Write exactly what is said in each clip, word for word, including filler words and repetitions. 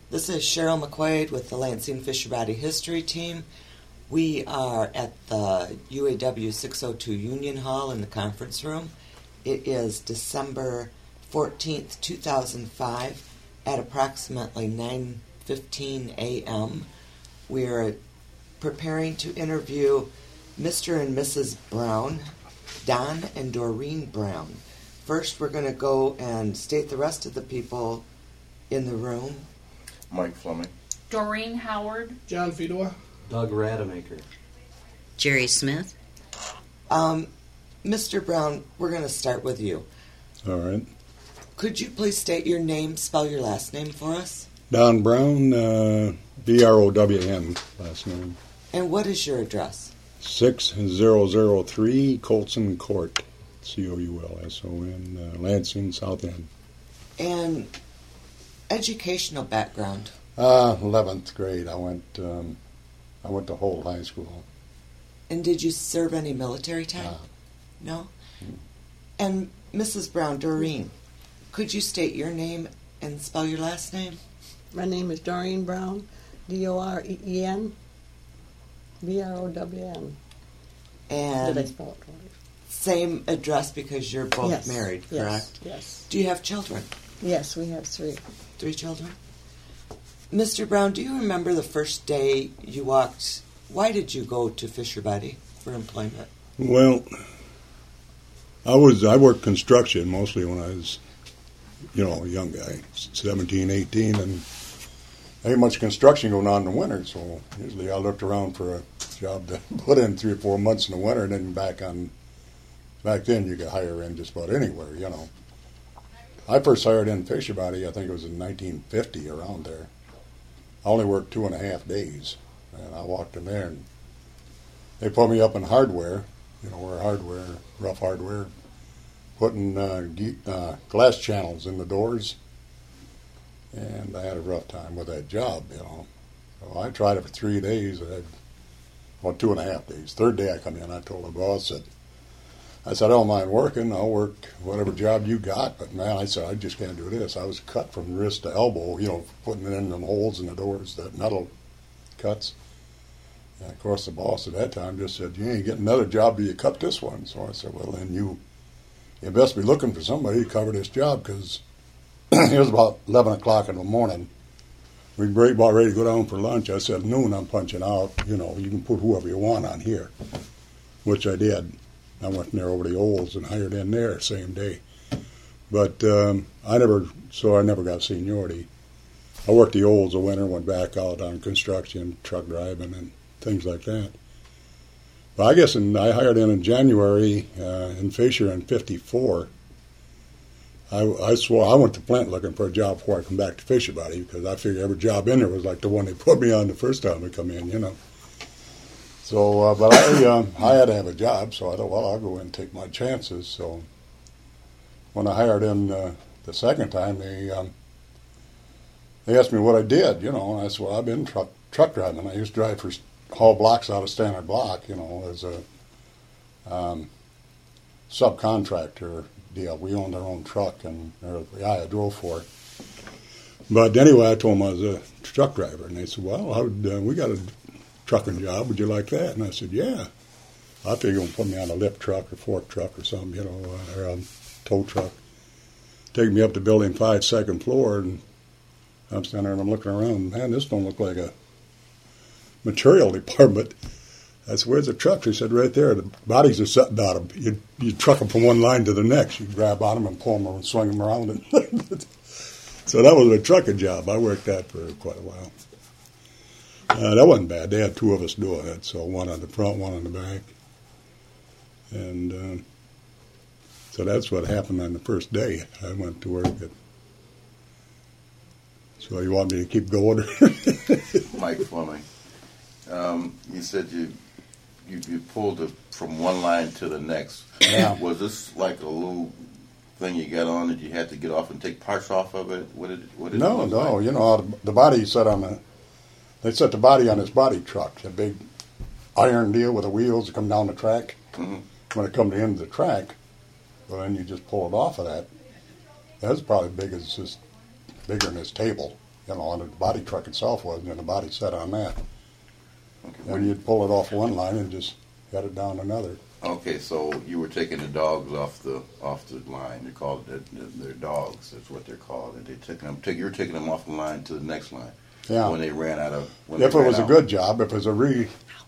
This is Cheryl McQuaid with the Lansing Fisher Body History Team. We are at the U A W six oh two Union Hall in the conference room. It is December fourteenth, two thousand five at approximately nine fifteen a.m. We are preparing to interview Mister and Missus Brown, Don and Doreen Brown. First, we're going to go and state the rest of the people in the room. Mike Fleming. Doreen Howard. John Fedor. Doug Rademacher. Jerry Smith. Um, Mister Brown, we're going to start with you. All right. Could you please state your name, spell your last name for us? Don Brown, uh, B R O W N, last name. And what is your address? six thousand three Colson Court, C O U L S O N, uh, Lansing, South End. And educational background? Uh, eleventh grade. I went, um, I went to Holt High School. And did you serve any military time? Uh, No? And Missus Brown, Doreen, could you state your name and spell your last name? My name is Doreen Brown, D O R E E N, B R O W N. And Did I spell it right? same address because you're both Yes. married, Yes. correct? Yes. Do you have children? Yes, we have three. Three children? Mister Brown, do you remember the first day you walked? Why did you go to Fisher Body for employment? Well, I was I worked construction mostly when I was, you know, a young guy, seventeen, eighteen, and ain't much construction going on in the winter, so usually I looked around for a job to put in three or four months in the winter, and then back on, back then you could hire in just about anywhere, you know. I first hired in Fisher Body, I think it was in nineteen fifty, around there. I only worked two and a half days, and I walked in there, and they put me up in hardware, you know, where hardware, rough hardware, putting uh, ge- uh, glass channels in the doors, and I had a rough time with that job, you know. So I tried it for three days, I had, well, two and a half days. Third day I come in, I told the boss that, I said, I don't mind working, I'll work whatever job you got, but man, I said, I just can't do this. I was cut from wrist to elbow, you know, putting it in them holes in the doors, the metal cuts. And of course the boss at that time just said, you ain't getting another job till you cut this one. So I said, well, then you, you best be looking for somebody to cover this job, because it was about eleven o'clock in the morning. We were about ready to go down for lunch. I said, noon I'm punching out, you know, you can put whoever you want on here, which I did. I went in there over the Olds and hired in there same day. But um, I never, so I never got seniority. I worked the Olds a winter, went back out on construction, truck driving, and things like that. But I guess in, I hired in in January uh, in Fisher in fifty-four. I, I swore I went to Flint looking for a job before I come back to Fisher Body, because I figured every job in there was like the one they put me on the first time I come in, you know. So, uh, but I, um, I had to have a job, so I thought, well, I'll go in and take my chances. So when I hired in uh, the second time, they um, they asked me what I did, you know, and I said, well, I've been truck truck driving. I used to drive for haul blocks out of Standard Block, you know, as a um, subcontractor deal. We owned our own truck, and or the guy I drove for. But anyway, I told them I was a truck driver, and they said, well, how did, uh, we got a trucking job, would you like that? And I said, yeah. I figured they'd put me on a lift truck or fork truck or something, you know, uh, or a tow truck. Take me up to building five, second floor, and I'm standing there and I'm looking around. Man, this don't look like a material department. I said, where's the trucks? He said, right there. The bodies are sitting on them. You, you truck them from one line to the next. You grab on them and pull them and swing them around. And so that was a trucking job. I worked that for quite a while. Uh, that wasn't bad. They had two of us doing it, so one on the front, one on the back. And uh, so that's what happened on the first day. I went to work. At, so you want me to keep going? Mike Fleming. Um, you said you, you you pulled it from one line to the next. Yeah. Was this like a little thing you got on that you had to get off and take parts off of it? What did what did no, it look no. like? You know, the body set on the. They set the body on this body truck, a big iron deal with the wheels that come down the track. Mm-hmm. When it comes to the end of the track, well, then you just pull it off of that. That's probably big as this, bigger than this table, you know, and the body truck itself was, and then the body set on that. Okay, And you'd pull it off one line and just head it down another. okay, so you were taking the dogs off the off the line. They called it their dogs. That's what they're called. And they took them. Take, you were taking them off the line to the next line. Yeah. When they ran out of. When If they it ran was a out. good job, if it was a re,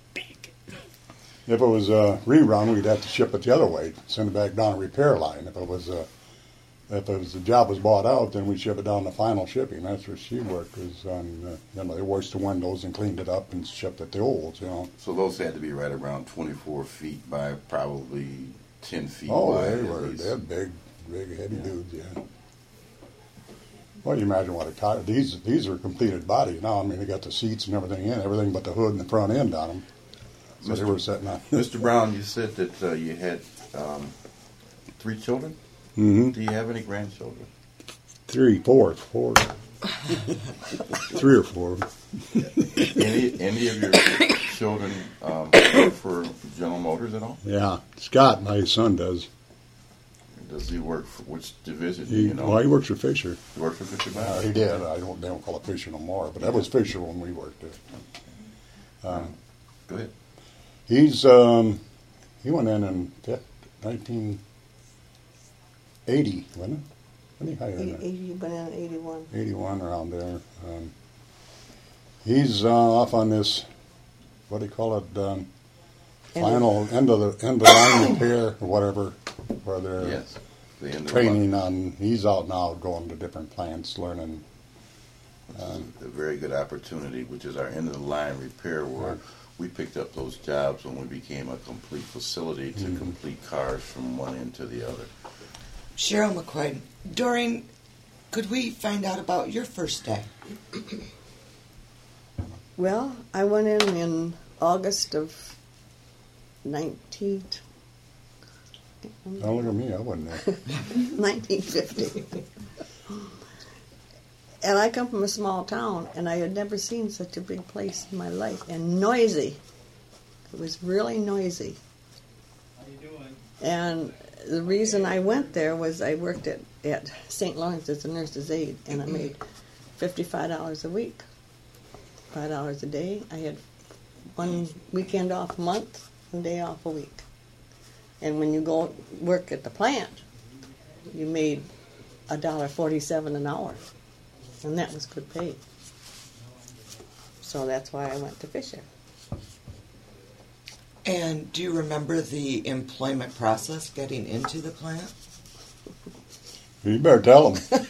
if it was a rerun, we'd have to ship it the other way, send it back down a repair line. If it was a, if it was the job was bought out, then we'd ship it down to final shipping. That's where she worked. Was on, uh, you know, they washed the windows and cleaned it up and shipped it to olds. You know. So those had to be right around twenty-four feet by probably ten feet Oh, wide. they at were least. they're big, big heavy Yeah. dudes. Yeah. Well, you imagine what a car. These these are completed bodies now. I mean, they got the seats and everything in, everything but the hood and the front end on them. So they Mister were sitting on. Mister Brown, you said that uh, you had um, three children. Mm-hmm. Do you have any grandchildren? Three, four, four, three or four. any any of your children um, work for General Motors at all? Yeah, Scott, my son, does. Does he work for which division? do He, you know? well, he works for Fisher. He works for Fisher Uh, Brown. he did. I don't. They don't call it Fisher no more, but that was Fisher when we worked there. Um, Go ahead. he's um, he went in in nineteen eighty, wasn't it? When he hired Eighty, him? eighty, but in eighty-one. eighty-one around there. Um, he's uh, off on this. What do you call it? Um, End final end of the end of the line repair or whatever, where they're Yes. The end of the training on. He's out now, going to different plants, learning. month. A very good opportunity, which is our end of the line repair, where we picked up those jobs when we became a complete facility to Mm-hmm. complete cars from one end to the other. Cheryl McQuaid, Doreen, could we find out about your first day? Well, I went in in August of nineteen. Don't look at me. I wasn't there. nineteen fifty. And I come from a small town, and I had never seen such a big place in my life, and noisy. It was really noisy. How you doing? And the reason I went there was I worked at, at Saint Lawrence as a nurse's aide, and I made fifty-five dollars a week, five dollars a day. I had one weekend off a month, one day off a week. And when you go work at the plant, you made a dollar forty-seven an hour, and that was good pay. So that's why I went to Fisher. And do you remember the employment process getting into the plant? You better tell him.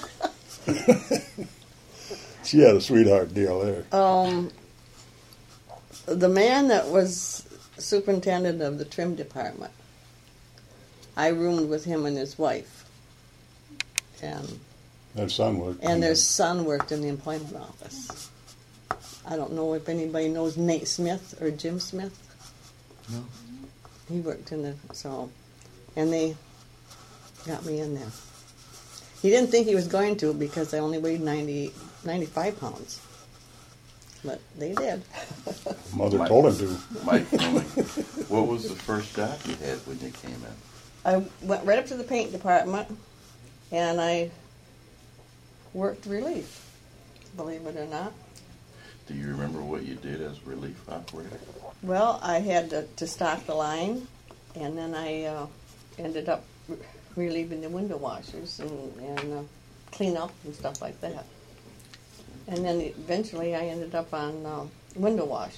She had a sweetheart deal there. Um, the man that was superintendent of the trim department, I roomed with him and his wife, and Their son worked. and their son worked in the employment office. I don't know if anybody knows Nate Smith or Jim Smith. No. He worked in the so, and they got me in there. He didn't think he was going to because I only weighed ninety, ninety-five pounds, but they did. Mother Mike. told him to. Mike, Fleming, what was the first job you had when you came in? I went right up to the paint department, and I worked relief, believe it or not. Do you remember what you did as relief operator? Well, I had to, to stock the line, and then I uh, ended up re- relieving the window washers and, and uh, clean up and stuff like that. And then eventually I ended up on uh, window wash.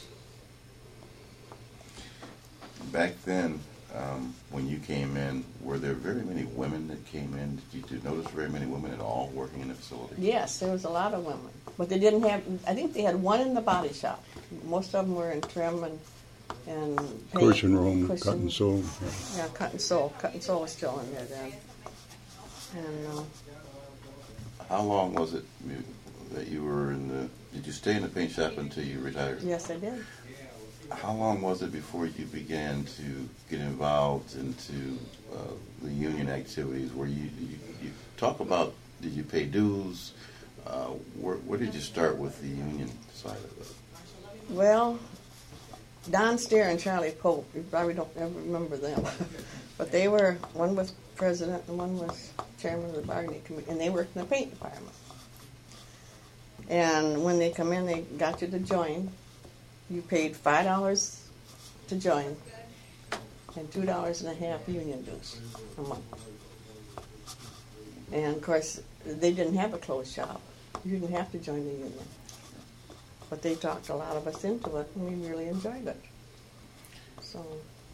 Back then, um, when you came in, were there very many women that came in? Did you, did you notice very many women at all working in the facility? Yes, there was a lot of women, but they didn't have. I think they had one in the body shop. Most of them were in trim and and paint. Cushion room, Cushion- cut and sew. Yeah, cut and sew. Cut and sew was still in there then. And uh, How long was it you- that you were in the? Did you stay in the paint shop until you retired? yes, I did. How long was it before you began to get involved into uh, the union activities? Where you, you you talk about? Did you pay dues? Uh, where, where did you start with the union side of it? Well, Don Steer and Charlie Pope, you probably don't ever remember them, but they were, one was president and one was chairman of the bargaining committee, and they worked in the paint department. And when they come in, they got you to join. You paid five dollars to join, and two dollars and a half union dues a month. And of course, they didn't have a closed shop. You didn't have to join the union. But they talked a lot of us into it, and we really enjoyed it. So.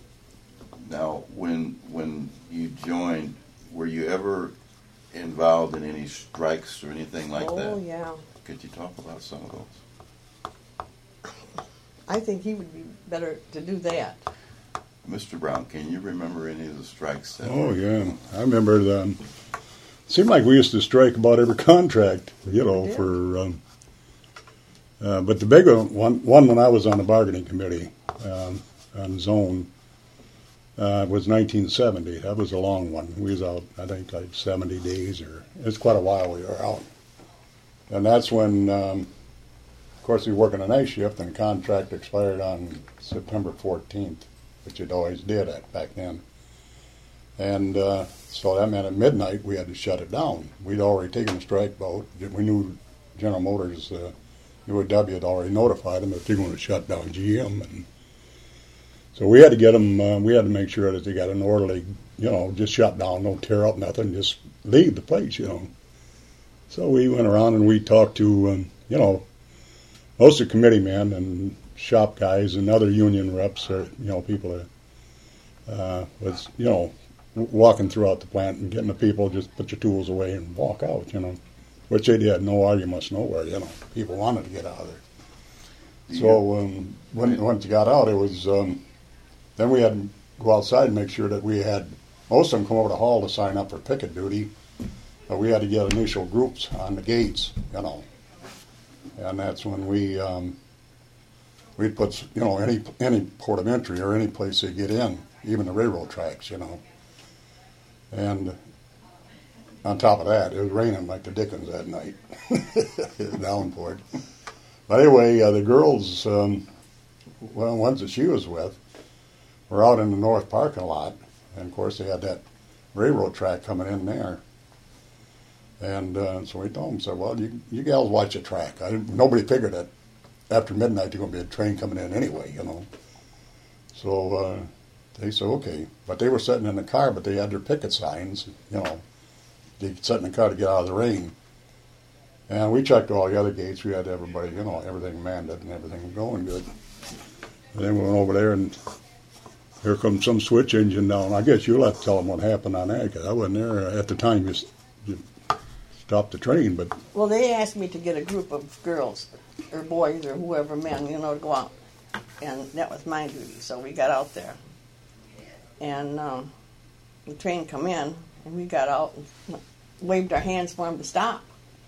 Now, when when you joined, were you ever involved in any strikes or anything like oh, that? Oh, yeah. Could you talk about some of those? I think he would be better to do that. Mister Brown, can you remember any of the strikes? That Oh, were- yeah. I remember the. Seemed like we used to strike about every contract, you know, We did. for. Um, uh, but the big one, one when I was on the bargaining committee um, on zone, uh, was nineteen seventy. That was a long one. We was out, I think, like seventy days, or it's quite a while we were out. And that's when, um, of course, we were working a night shift, and the contract expired on September fourteenth, which it always did at back then. And uh, so that meant at midnight we had to shut it down. We'd already taken a strike vote. We knew General Motors, uh, U A W had already notified them that they're going to shut down G M. And so we had to get them, uh, we had to make sure that they got an orderly, you know, just shut down, don't tear up nothing, just leave the place, you know. So we went around and we talked to, um, you know, most of the committee men and shop guys and other union reps, or, you know, people that uh, was, you know, w- walking throughout the plant and getting the people just put your tools away and walk out, you know, which they did. No arguments nowhere, you know. People wanted to get out of there. So um, when once you got out, it was um, then we had to go outside and make sure that we had most of them come over to the hall to sign up for picket duty. But we had to get initial groups on the gates, you know, and that's when we um, we'd put, you know, any any port of entry or any place they get in, even the railroad tracks, you know. And on top of that, it was raining like the dickens that night. It was downpoured. But anyway, uh, the girls, um, well, ones that she was with, were out in the north parking lot, and of course they had that railroad track coming in there. And uh, so we told them, said, well, you, you gals watch the track. I didn't, nobody figured that after midnight there's going to be a train coming in anyway, you know. So uh, they said, okay. But they were sitting in the car, but they had their picket signs, you know. They could sit in the car to get out of the rain. And we checked all the other gates. We had everybody, you know, everything manned and everything was going good. And then we went over there, and here comes some switch engine down. I guess you'll have to tell them what happened on that, because I wasn't there at the time. You, you stopped the train, but Well, they asked me to get a group of girls, or boys, or whoever, men, you know, to go out. And that was my duty, so we got out there. And um, the train come in, and we got out and waved our hands for them to stop.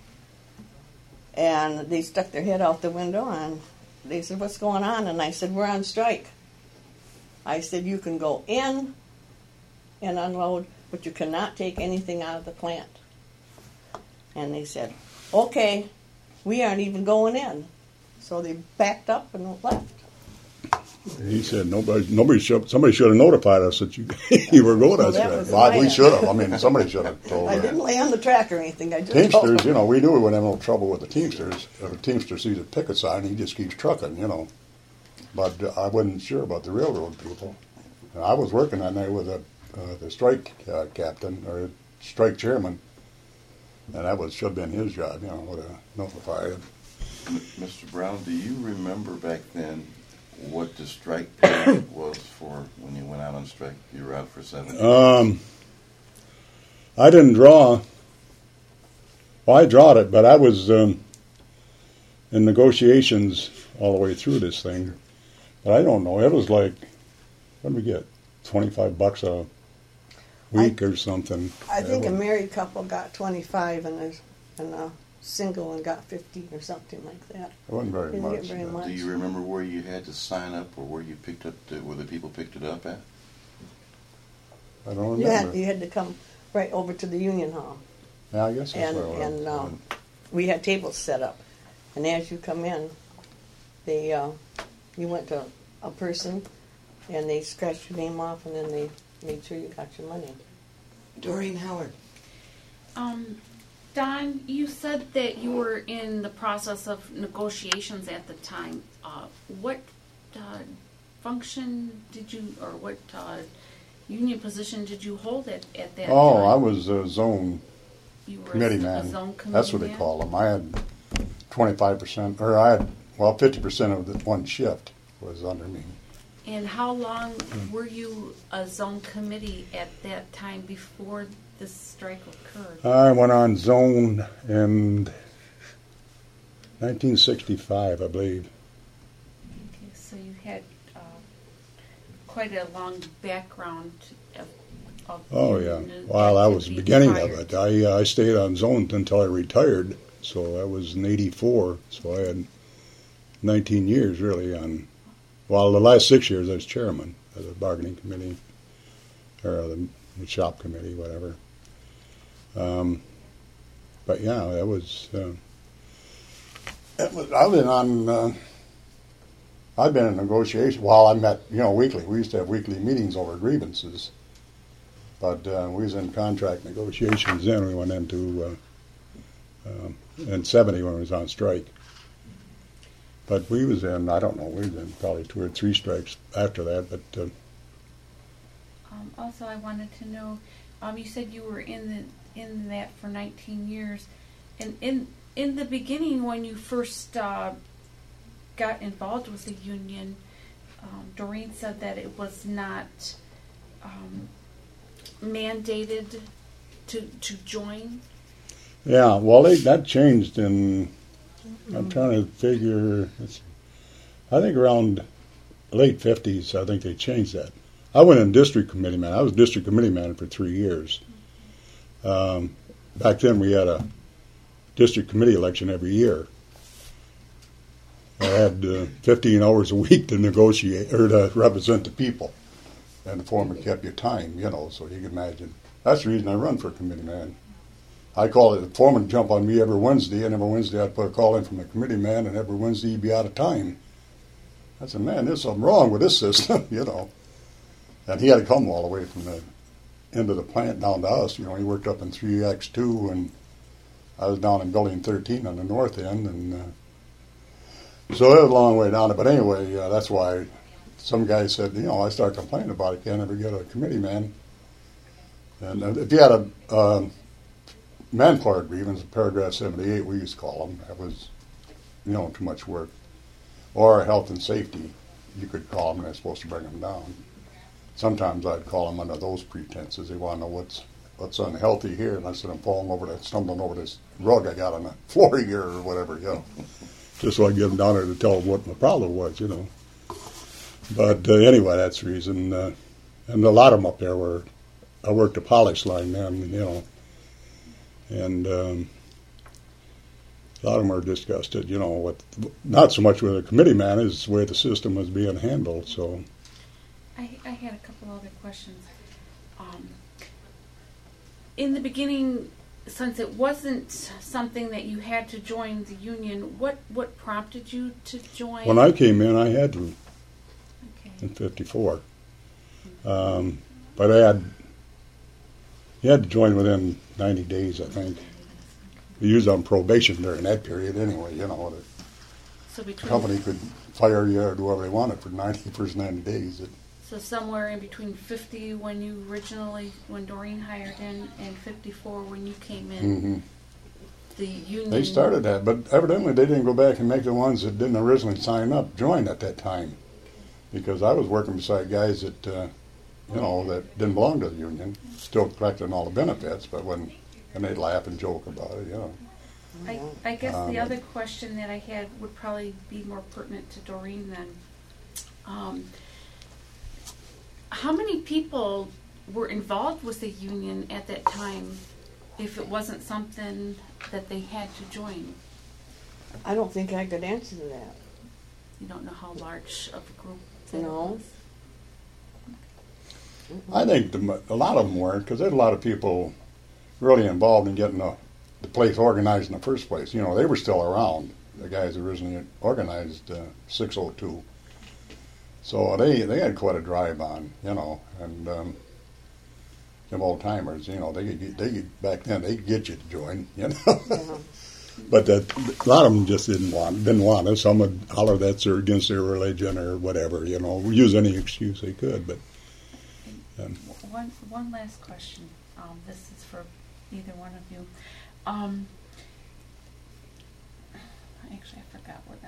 And they stuck their head out the window, and they said, what's going on? And I said, we're on strike. I said, you can go in and unload, but you cannot take anything out of the plant. And they said, okay, we aren't even going in. So they backed up and left. he said nobody, nobody should, somebody should have notified us that you you were going Well, on that strike. was Well, my we end. should have. I mean, somebody should have told I us. didn't lay on the track or anything. I just told Teamsters, them. you know, we knew we wouldn't have no trouble with the Teamsters. If a Teamster sees a picket sign, he just keeps trucking, you know. But uh, I wasn't sure about the railroad people. And I was working that night with a, uh, the strike uh, captain, or strike chairman, and that was should have been his job, you know, would have notified him. M- Mister Brown, do you remember back then what the strike pay was for when you went out on strike? You were out for seven days. Um, I didn't draw. Well, I drawed it, but I was um, in negotiations all the way through this thing. But I don't know. It was like, what did we get? Twenty-five bucks a week or something. I think It a was- married couple got twenty-five, and a, and a single one got fifty or something like that. It wasn't very Didn't get much. very but- much. Do you remember where you had to sign up, or where you picked up, the, where the people picked it up at? I don't You remember. had, you had to come right over to the union hall. Yeah, I guess that's And, what it was. and um, we had tables set up. And as you come in, they uh, you went to a person, and they scratched your name off, and then they made sure you got your money. Doreen Howard. Um, Don, you said that you were in the process of negotiations at the time. Uh, what uh, function did you, or what uh, union position did you hold at, at that Oh, time? I was a zone You were committee a, man. A zone committee That's what they man? call them. I had twenty-five percent, or I had, well, fifty percent of the one shift was under me. And how long were you a zone committee at that time before this strike occurred? I went on zone in nineteen sixty-five, I believe. Okay, so you had uh, quite a long background of. of Oh, yeah. union Well, that was the activity beginning prior of it. to- I, uh, I stayed on zone until I retired, so that was in eighty-four. So I had nineteen years, really, on, well, the last six years I was chairman of the bargaining committee, or the, the shop committee, whatever. Um, but, yeah, that was, uh, that was, I've been on, uh, I've been in negotiation, well, I met, you know, weekly. We used to have weekly meetings over grievances. But uh, we was in contract negotiations then. We went into uh, uh, in seventy when we was on strike. But we was in, I don't know, we was in probably two or three strikes after that. But uh, Um, also, I wanted to know, um, you said you were in the in that for nineteen years, and in in the beginning when you first uh, got involved with the union, um, Doreen said that it was not um, mandated to to join. yeah, well, they, that changed in, I'm trying to figure, it's, I think around late fifties, I think they changed that. I went in district committee man. I was district committee man for three years. Um, back then we had a district committee election every year. I had uh, fifteen hours a week to negotiate or to represent the people, and the foreman kept your time, you know. So you can imagine. That's the reason I run for committee man. I call it the foreman would jump on me every Wednesday, and every Wednesday I'd put a call in from the committee man, and every Wednesday he'd be out of time. I said, man, there's something wrong with this system, you know. And he had to come all the way from the end of the plant down to us. You know, he worked up in three X two, and I was down in building thirteen on the north end, and uh, so it was a long way down. But anyway, uh, that's why some guy said, you know, I started complaining about it. Can't ever get a committee man. And uh, if you had a uh, manpower grievance, paragraph seventy-eight, we used to call them, that was, you know, too much work. Or health and safety, you could call them, and they're supposed to bring them down. Sometimes I'd call them under those pretenses. They want to know what's what's unhealthy here, and I said I'm falling over that, stumbling over this rug I got on the floor here or whatever, you know. Just so I get them down there to tell them what my problem was, you know. But uh, anyway, that's the reason. Uh, and a lot of them up there were, I worked a polish line then, you know, and um, a lot of them were disgusted, you know, with not so much with a committee man as the way the system was being handled. So. I, I had a couple other questions. Um, in the beginning, since it wasn't something that you had to join the union, what, what prompted you to join? When I came in, I had to Okay. in fifty-four, um, but I had you had to join within ninety days, I think. You was on probation during that period, anyway. You know, the So between company could fire you or do whatever they wanted for ninety first ninety days. It, So somewhere in between fifty when you originally, when Doreen hired in, and fifty-four when you came in, mm-hmm. the union... They started that, but evidently they didn't go back and make the ones that didn't originally sign up join at that time. Because I was working beside guys that, uh, you know, that didn't belong to the union, still collecting all the benefits, but when, and they'd laugh and joke about it, you know. I, I guess Um, the other question that I had would probably be more pertinent to Doreen then. Um, how many people were involved with the union at that time if it wasn't something that they had to join? I don't think I could answer that. You don't know how large of a group that it No. was? I think the, a lot of them weren't, because there's a lot of people really involved in getting the, the place organized in the first place. You know, they were still around, the guys originally organized uh, six oh two. So they they had quite a drive on, you know, and um, them old timers, you know, they could get, they could, back then they could get you to join, you know. Yeah. But that, a lot of them just didn't want didn't want it. Some would holler that's their, against their religion or whatever, you know, use any excuse they could. But um, one one last question. Um, this is for either one of you. Um, actually, I forgot what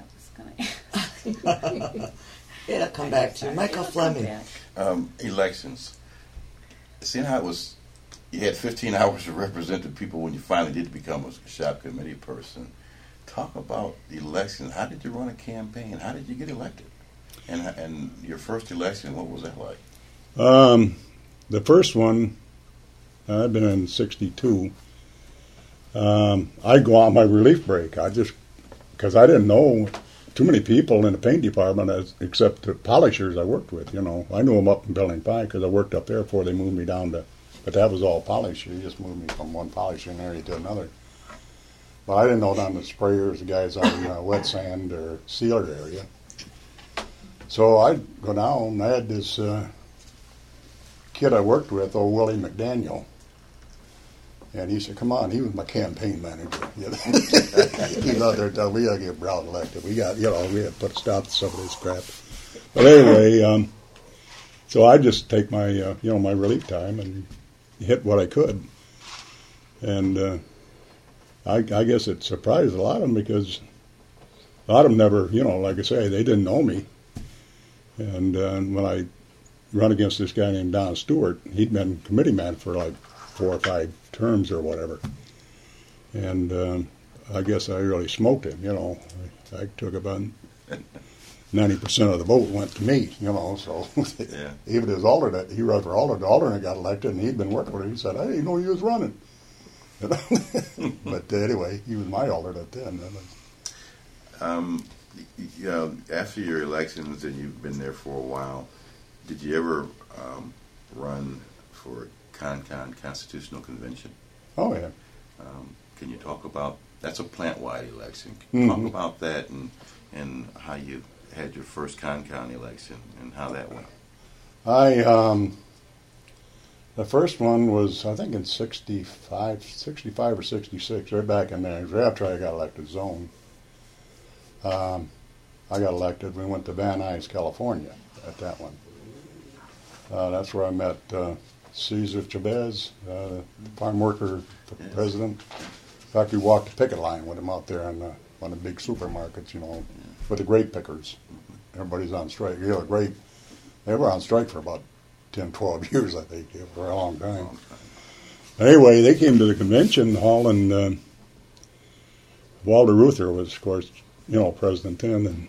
I was going to ask. It'll come back to you. Michael It'll come Fleming. back. Um, elections. Seeing how it was, you had fifteen hours to represent the people when you finally did become a shop committee person. Talk about the elections. How did you run a campaign? How did you get elected? And and your first election, what was that like? Um, the first one, I've been in sixty-two. Um, I'd go on my relief break. I just, because I didn't know too many people in the paint department as, except the polishers I worked with, you know. I knew them up in Building Pine because I worked up there before they moved me down to, but that was all polishers. You just moved me from one polishing area to another. But I didn't know down the sprayers, the guys on uh, wet sand or sealer area. So I'd go down, and I had this uh, kid I worked with, old Willie McDaniel. And he said, come on, he was my campaign manager. You know? He's out there telling me, we got to get Brown elected. We got, you know, we had to put a stop to some of this crap. But anyway, um, so I just take my, uh, you know, my relief time and hit what I could. And uh, I, I guess it surprised a lot of them because a lot of them never, you know, like I say, they didn't know me. And uh, when I run against this guy named Don Stewart, he'd been committee man for like four or five terms or whatever. And um, I guess I really smoked him, you know. I, I took about ninety percent of the vote went to me, you know, so Yeah. even his alternate, he ran for alternate, the alternate got elected, and he'd been working with him. He said, I didn't know he was running. You know? But uh, anyway, he was my alternate then. Um, you know, after your elections and you've been there for a while, did you ever um, run for ConCon, Constitutional Convention? Oh, yeah. Um, can you talk about, that's a plant-wide election. Mm-hmm. Talk about that and and how you had your first ConCon election and how that went. I, um, the first one was, I think in sixty-five, sixty-five or sixty-six, right back in there, right after I got elected zone. Um, I got elected, we went to Van Nuys, California at that one. Uh, that's where I met uh, Cesar Chavez, uh, farm worker, the Yes. president. In fact, we walked the picket line with him out there on the, on the big supermarkets, you know, with the grape pickers. Everybody's on strike. You know, grape, they were on strike for about ten, twelve years, I think, yeah, for a long time. Anyway, they came to the convention hall, and uh, Walter Reuther was, of course, you know, president then, and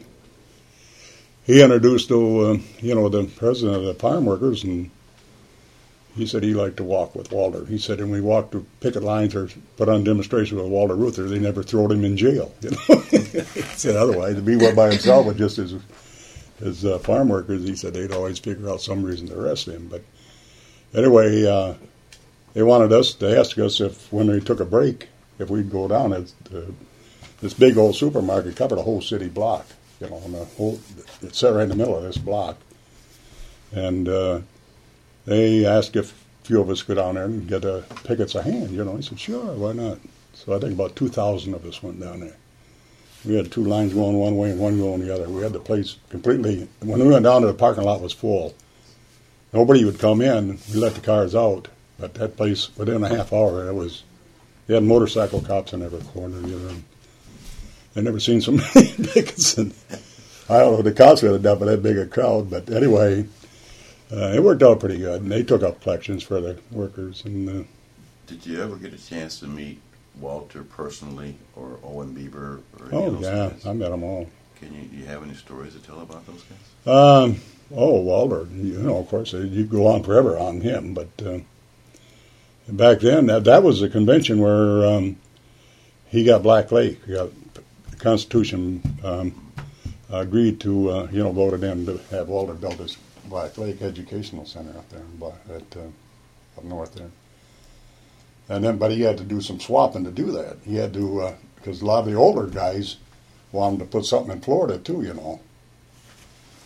he introduced, uh, you know, the president of the farm workers, and he said he liked to walk with Walter. He said, and we walked to picket lines or put on demonstration with Walter Reuther, they never throwed him in jail. You know, he said otherwise, to be one by himself with just his his uh, farm workers, he said they'd always figure out some reason to arrest him. But anyway, uh, they wanted us. They asked us if when they took a break, if we'd go down. It's, uh, this big old supermarket covered a whole city block. You know, and the whole it sat right in the middle of this block, and. Uh, They asked if a few of us go down there and get a pickets a hand, you know. He said, sure, why not? So I think about two thousand of us went down there. We had two lines going one way and one going the other. We had the place completely, when we went down to the parking lot, it was full. Nobody would come in. We let the cars out. But that place, within a half hour, it was, they had motorcycle cops in every corner, you know. I'd never seen so many pickets. And I don't know if the cops would have done for that big a crowd, but anyway, Uh, it worked out pretty good, and they took up collections for the workers. And uh, Did you ever get a chance to meet Walter personally, or Owen Bieber, or any oh of those yeah, guys? I met them all. Can you, do you have any stories to tell about those guys? Um, oh, Walter, you know, of course, you go on forever on him, but uh, back then, that that was a convention where um, he got Black Lake. He got the Constitution um, agreed to, uh, you know, voted in to have Walter build his Black Lake Educational Center up there in Black, at, uh, up north there. And then, but he had to do some swapping to do that. He had to, uh, because a lot of the older guys wanted to put something in Florida too, you know.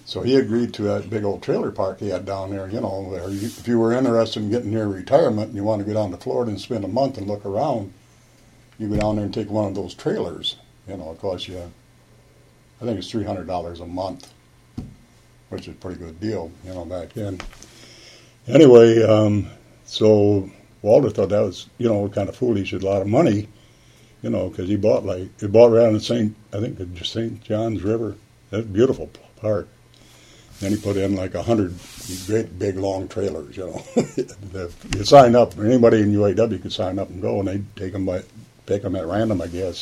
So he agreed to that big old trailer park he had down there, you know, where you, if you were interested in getting near retirement and you want to go down to Florida and spend a month and look around, you go down there and take one of those trailers. You know, it costs you, I think it's three hundred dollars a month, which is a pretty good deal, you know, back then. Anyway, um, so Walter thought that was, you know, kind of foolish, a lot of money, you know, because he bought like, he bought around in Saint I think it's Saint John's River. That's a beautiful park. Then he put in like a hundred great big long trailers, you know. You sign up, anybody in U A W could sign up and go, and they'd take them by, take them at random, I guess.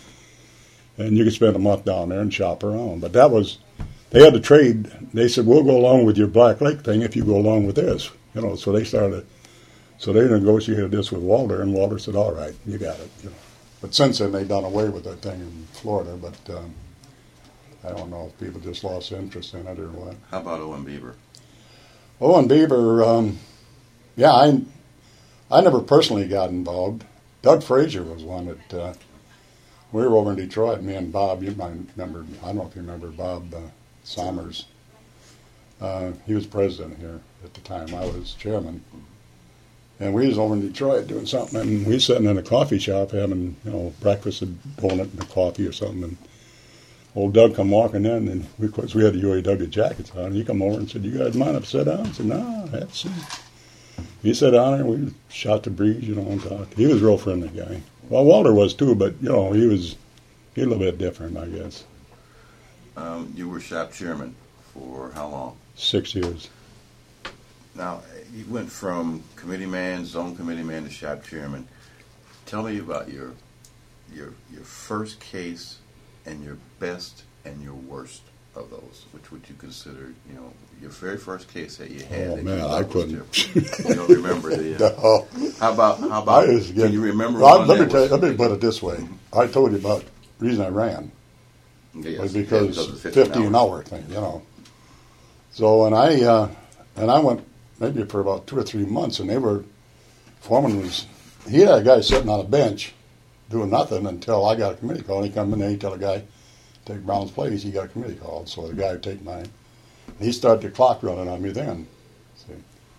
And you could spend a month down there and shop around. But that was, they had to trade. They said, we'll go along with your Black Lake thing if you go along with this, you know. So they started, so they negotiated this with Walter, and Walter said, all right, you got it, you know. But since then, they've done away with that thing in Florida, but um, I don't know if people just lost interest in it or what. How about Owen Beaver? Owen Beaver, um, yeah, I I never personally got involved. Doug Frazier was one that, uh, we were over in Detroit, me and Bob, you might remember, I don't know if you remember Bob uh, Sommers. Uh, he was president here at the time. I was chairman. And we was over in Detroit doing something, and we was sitting in a coffee shop having, you know, breakfast, a donut and a coffee or something, and old Doug come walking in, and we, of course, we had the U A W jackets on, and he come over and said, you guys mind if I sit down? I said, no, I have to sit. He sat down there, and we shot the breeze, you know, and talked. He was a real friendly guy. Well, Walter was too, but, you know, he was, he was a little bit different, I guess. Um, you were shop chairman for how long? Six years. Now, you went from committee man, zone committee man to shop chairman. Tell me about your your your first case and your best and your worst of those. Which would you consider, you know, your very first case that you had? Oh, that man, you I thought was couldn't. different? You don't remember the. Uh, No. How about how about? I was Can getting- you remember? Well, one let me that tell you, was- let me put it this way. I told you about the reason I ran. Yes, was yeah, because of the fifty an hour thing, you know. So and I uh, and I went maybe for about two or three months, and they were foreman was he had a guy sitting on a bench doing nothing until I got a committee call. And he come in and he tell a guy take Brown's place. He got a committee call, so the guy would take mine. And he started the clock running on me then. See.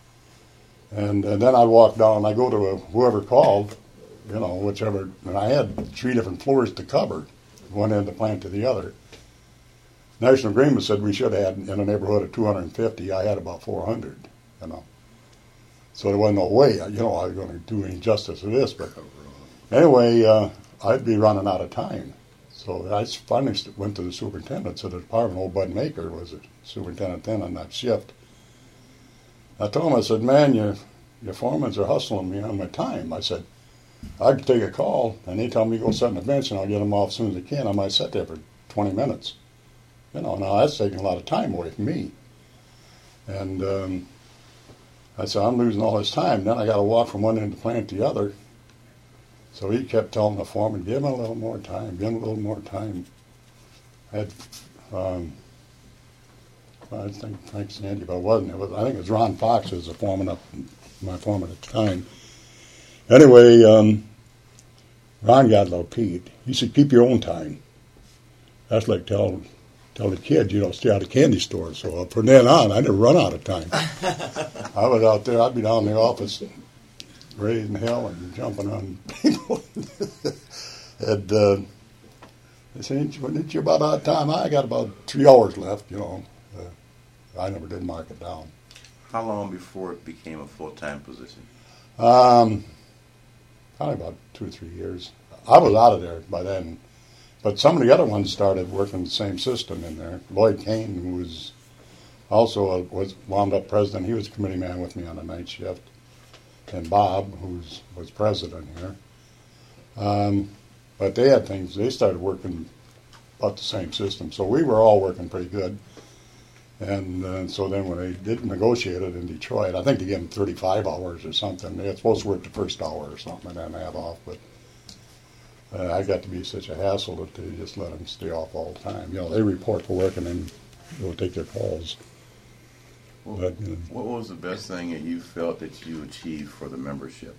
And, and then I walk down and I go to a, whoever called, you know, whichever, and I had three different floors to cover, one end of the plant to the other. National Agreement said we should have had in a neighborhood of two hundred fifty. I had about four hundred, you know. So there wasn't no way, you know, I was going to do any justice to this. But anyway, uh, I'd be running out of time. So I finally went to the superintendent of the department. Old Bud Maker was the superintendent then on that shift. I told him, I said, man, your, your foremans are hustling me on my time. I said, I could take a call, and they tell me go sit on the bench, and I'll get them off as soon as I can. I might sit there for twenty minutes. You know, now that's taking a lot of time away from me. And um, I said, I'm losing all this time. Then I got to walk from one end of the plant to the other. So he kept telling the foreman, give him a little more time, give him a little more time. I had, um, I think Frank Sandy, but it wasn't. It was, I think it was Ron Fox was the foreman up, my foreman at the time. Anyway, um, Ron got a little peeved. He said, keep your own time. That's like tell, tell the kids, you know, stay out of candy stores. So uh, from then on, I never run out of time. I was out there, I'd be down in the office raising hell and jumping on people. and uh, they said, when you're about out of time, I got about three hours left, you know. Uh, I never did mark it down. How long before it became a full-time position? Um, probably about two or three years. I was out of there by then. But some of the other ones started working the same system in there. Lloyd Kane, who was also a, was wound up president, he was a committee man with me on the night shift. And Bob, who was president here. Um, but they had things, they started working about the same system. So we were all working pretty good. And uh, so then when they did negotiate it in Detroit, I think they gave them thirty-five hours or something. They were supposed to work the first hour or something and then have off. But uh, I got to be such a hassle that they just let them stay off all the time. You know, they report for work and then go take their calls. Well, But, you know, what was the best thing that you felt that you achieved for the membership?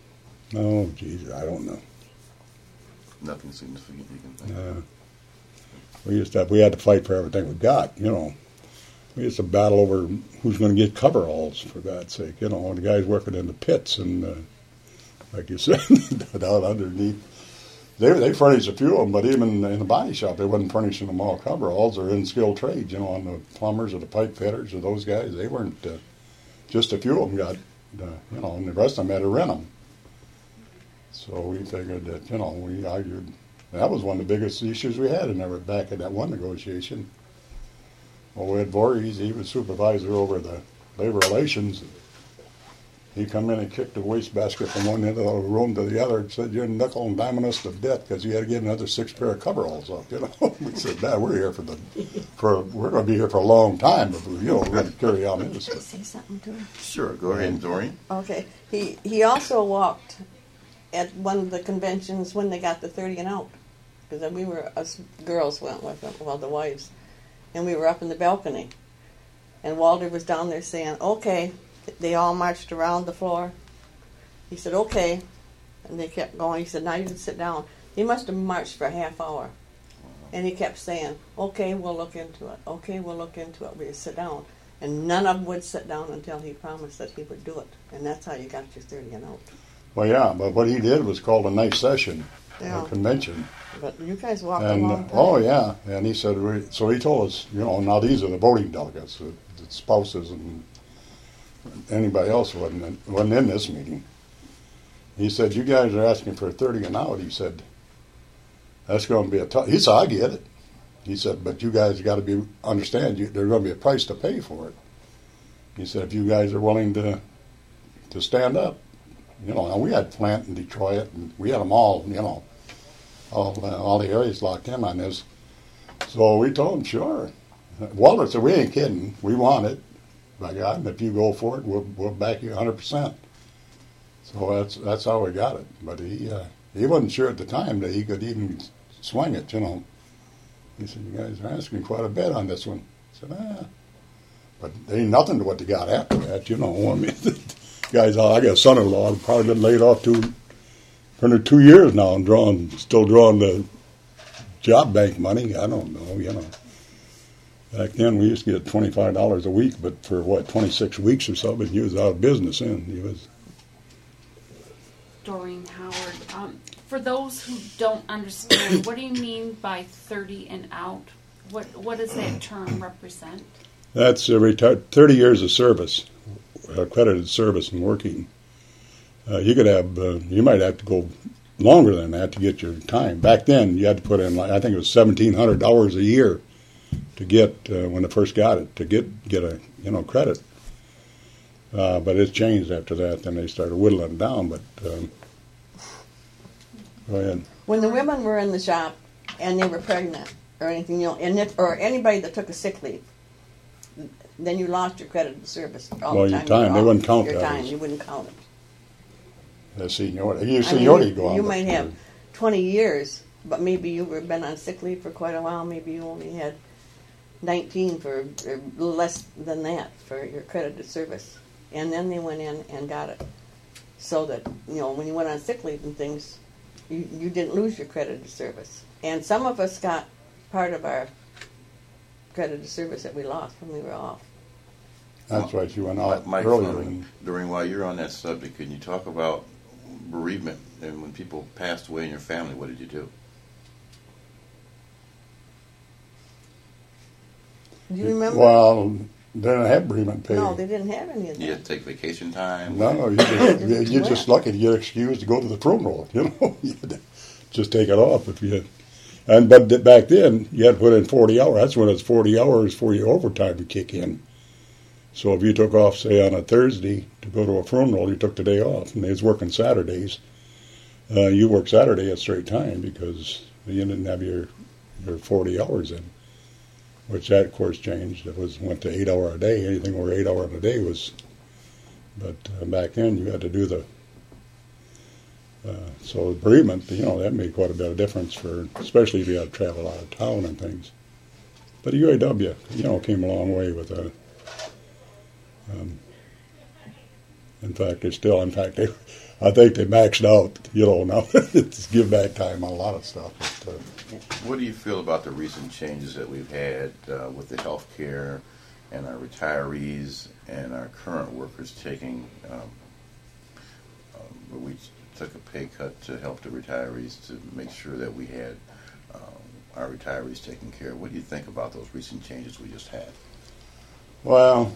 oh, geez, I don't know. Nothing significant you can think of. Uh, We used to have, we had to fight for everything we got, you know. We used to battle over who's going to get coveralls, for God's sake, you know. And the guys working in the pits and, uh, like you said, down underneath. They they furnished a few of them, but even in the body shop, they wasn't furnishing them all coveralls or in skilled trades, you know, on the plumbers or the pipe fitters or those guys. They weren't, uh, just a few of them got, uh, you know, and the rest of them had to rent them. So we figured that, you know, we argued. That was one of the biggest issues we had in there back in that one negotiation. Well, Ed Voorhees, he was supervisor over the labor relations. He come in and kicked the wastebasket from one end of the room to the other and said, "You're nickel and diming us to death because you had to get another six pair of coveralls up." You know, we said, "Nah, we're here for the, for we're going to be here for a long time, but you know, we're going to carry on this." Say something to him. Sure, go ahead, Doreen. Okay. He he also walked at one of the conventions when they got the thirty and out, because we were us girls went with them, well, the wives, and we were up in the balcony, and Walter was down there saying, "Okay." They all marched around the floor. He said, "Okay," and they kept going. He said, "Now you can sit down." He must have marched for a half hour, and he kept saying, "Okay, we'll look into it. Okay, we'll look into it." We would sit down, and none of them would sit down until he promised that he would do it, and that's how you got your thirty and out. Well, yeah, but what he did was called a night session, Yeah. a convention. But you guys walked And a uh, long time. oh yeah, and he said, we, so he told us, you know, now these are the voting delegates, the, the spouses and anybody else wasn't wasn't in this meeting. He said, "You guys are asking for thirty and out." He said, "That's going to be a tough." He said, "I get it." He said, "But you guys got to be understand. You, there's going to be a price to pay for it." He said, "If you guys are willing to to stand up, you know." Now we had Flint and Detroit, and we had them all, you know, all uh, all the areas locked in on this. So we told him, "Sure." Walter said, "We ain't kidding. We want it. By God, and if you go for it, we'll, we'll back you one hundred percent. So that's that's how we got it. But he uh, he wasn't sure at the time that he could even swing it, you know. He said, "You guys are asking quite a bit on this one." I said, "Ah." But there ain't nothing to what they got after that, you know. I mean, guys, I got a son-in-law, probably been laid off two, for two years now and drawing, still drawing the job bank money. I don't know, you know. Back then, we used to get twenty-five dollars a week, but for, what, twenty-six weeks or something, he was out of business then. He was. Doreen Howard. Um, for those who don't understand, what do you mean by thirty and out? What What does that term represent? That's a reti- thirty years of service, accredited service and working. Uh, you could have, uh, you might have to go longer than that to get your time. Back then, you had to put in, like, I think it was seventeen hundred dollars a year to get, uh, when I first got it, to get, get a, you know, credit. Uh, but it's changed after that. Then they started whittling it down. But um, go ahead. When the women were in the shop and they were pregnant or anything, you know, and if, or anybody that took a sick leave, then you lost your credit service all Well, the your time. time, you they were wouldn't off. count your that time. as- You wouldn't count it. The seniority. Your I mean, seniority you, go on. you but- might have twenty years, but maybe you were been on sick leave for quite a while. Maybe you only had nineteen for or less than that for your credited service, and then they went in and got it, so that you know when you went on sick leave and things, you, you didn't lose your credited service. And some of us got part of our credited service that we lost when we were off. That's right. You went out Mike, earlier. Fleming, than- Doreen, while you're on that subject, can you talk about bereavement and when people passed away in your family? What did you do? Do you remember? Well, they didn't have bereavement pay. No, they didn't have any of that. You had to take vacation time. No, you just, you- you're just lucky to get excused to go to the funeral. You know, you had to just take it off if you. And but th- back then you had to put in forty hours. That's when it's forty hours for your overtime to kick in. So if you took off, say on a Thursday to go to a funeral, you took the day off, and they was working Saturdays. Uh, you worked Saturday at straight time because you didn't have your your forty hours in. Which that of course changed. It was went to eight hour a day. Anything over eight hour a day was. But uh, back then you had to do the. Uh, so bereavement, you know, that made quite a bit of difference for, especially if you had to travel out of town and things. But the U A W, you know, came a long way with that. Um, in fact, they still, in fact, they, I think they maxed out, you know, now it's give back time on a lot of stuff. But, uh, What do you feel about the recent changes that we've had uh, with the health care and our retirees and our current workers taking, um, um, we took a pay cut to help the retirees to make sure that we had um, our retirees taken care of. What do you think about those recent changes we just had? Well,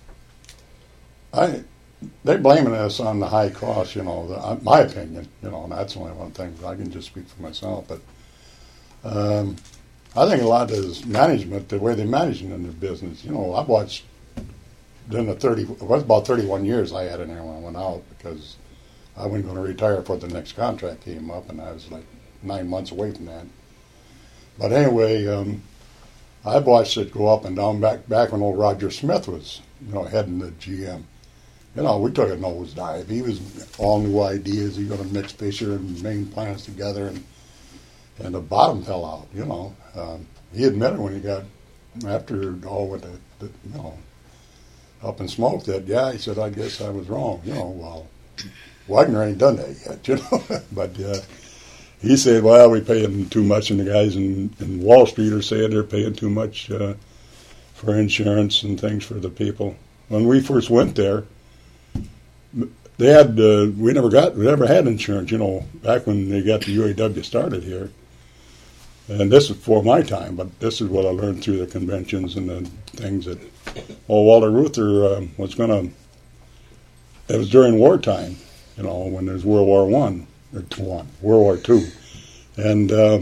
I they're blaming us on the high cost, you know, the, my opinion, you know, and that's only one thing. I can just speak for myself, but um, I think a lot is management, the way they're managing in their business. You know, I've watched, in the thirty, it was about thirty-one years I had in there when I went out, because I wasn't going to retire before the next contract came up, and I was like nine months away from that. But anyway, um, I've watched it go up and down back back when old Roger Smith was, you know, heading the G M. You know, we took a nosedive. He was all new ideas. He was going to mix Fisher and main plants together, and and the bottom fell out. You know, um, he admitted when he got after it all went to, the, you know, up in smoke that yeah, he said, I guess I was wrong. You know, well, Wagner ain't done that yet. You know, but uh, he said, well, we paying too much, and the guys in, in Wall Street are saying they're paying too much uh, for insurance and things for the people. When we first went there, they had uh, we never got we never had insurance, you know, back when they got the U A W started here. And this is before my time, but this is what I learned through the conventions and the things that. Oh, Walter Reuther uh, was going to. It was during wartime, you know, when there's World War One or two, one World War Two, and uh,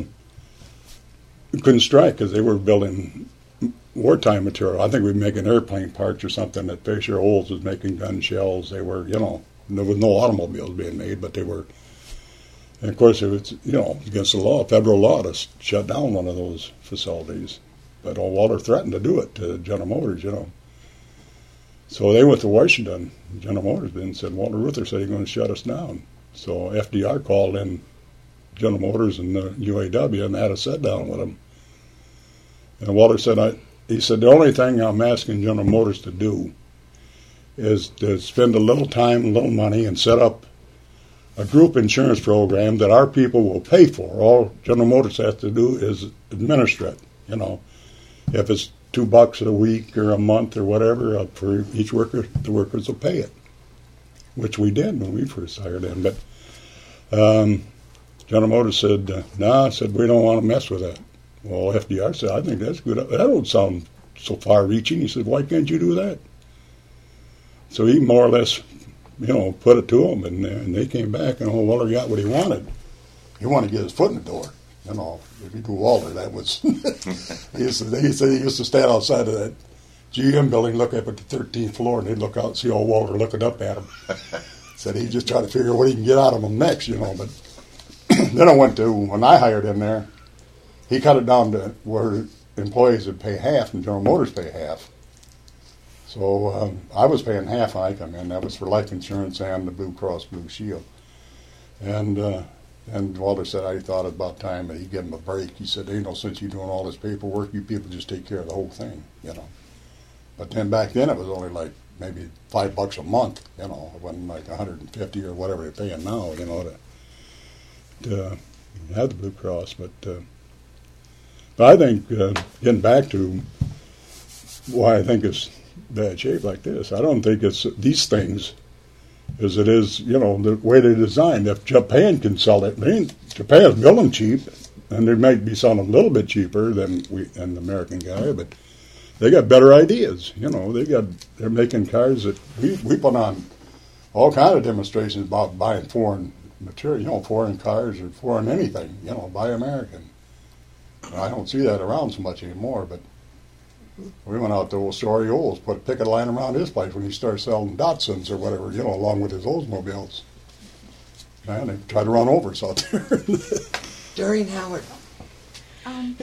we couldn't strike because they were building wartime material. I think we were making airplane parts or something. That Fisher Olds was making gun shells. They were, you know, there was no automobiles being made, but they were. And of course, it was, you know, against the law, federal law, to shut down one of those facilities. But old Walter threatened to do it to General Motors, you know. So they went to Washington. General Motors did and said, Walter Reuther said he's going to shut us down. So F D R called in General Motors and the U A W and had a sit down with him. And Walter said, I. He said, the only thing I'm asking General Motors to do is to spend a little time, a little money, and set up a group insurance program that our people will pay for. All General Motors has to do is administer it. You know, if it's two bucks a week or a month or whatever uh, for each worker, the workers will pay it, which we did when we first hired them. But um, General Motors said, uh, no, nah, I said, we don't want to mess with that. Well, F D R said, I think that's good. That don't sound so far-reaching. He said, why can't you do that? So he more or less, you know, put it to them, and, and they came back, and old Walter got what he wanted. He wanted to get his foot in the door. You know, if you do Walter, that was... he, used to, he said he used to stand outside of that G M building, look up at the thirteenth floor, and he'd look out and see old Walter looking up at him. Said he'd just try to figure what he can get out of him next, you know. But then I went to, when I hired him there, he cut it down to where employees would pay half and General Motors pay half. So um, I was paying half when I come in. That was for life insurance and the Blue Cross Blue Shield. And uh, and Walter said, I thought it about time that he give him a break. He said, ain't no sense you doing all this paperwork. You people just take care of the whole thing, you know. But then back then it was only like maybe five bucks a month, you know. It wasn't like one hundred fifty or whatever they're paying now, you know, to, to uh, have the Blue Cross. But... Uh, But I think, uh, getting back to why I think it's bad shape like this, I don't think it's these things as it is, you know, the way they're designed. If Japan can sell it, they ain't, Japan's building cheap, and they might be selling a little bit cheaper than we than the American guy, but they got better ideas. You know, they got they're making cars that we we put on all kind of demonstrations about buying foreign material, you know, foreign cars or foreign anything, you know, buy American. I don't see that around so much anymore, but we went out to old Story Olds, put a picket line around his place when he started selling Datsuns or whatever, you know, along with his Oldsmobiles. Man, they tried to run over us out there. During Howard. Um,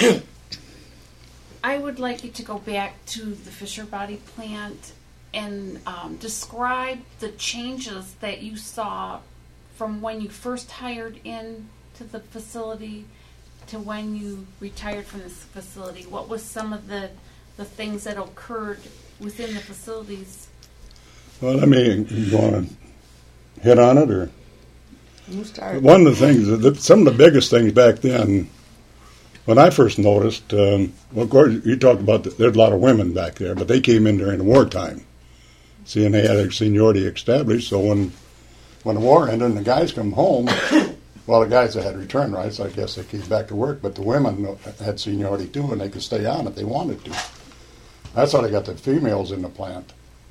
I would like you to go back to the Fisher Body plant and um, describe the changes that you saw from when you first hired in to the facility to when you retired from this facility. What was some of the the things that occurred within the facilities? Well, let me, you want to hit on it, or? You start. One of the things, that some of the biggest things back then when I first noticed, um, well, of course, you talked about the, there's a lot of women back there, but they came in during the wartime. See, and they had their seniority established, so when when the war ended and the guys come home, well, the guys that had return rights, I guess they came back to work, but the women had seniority too, and they could stay on if they wanted to. That's how they got the females in the plant.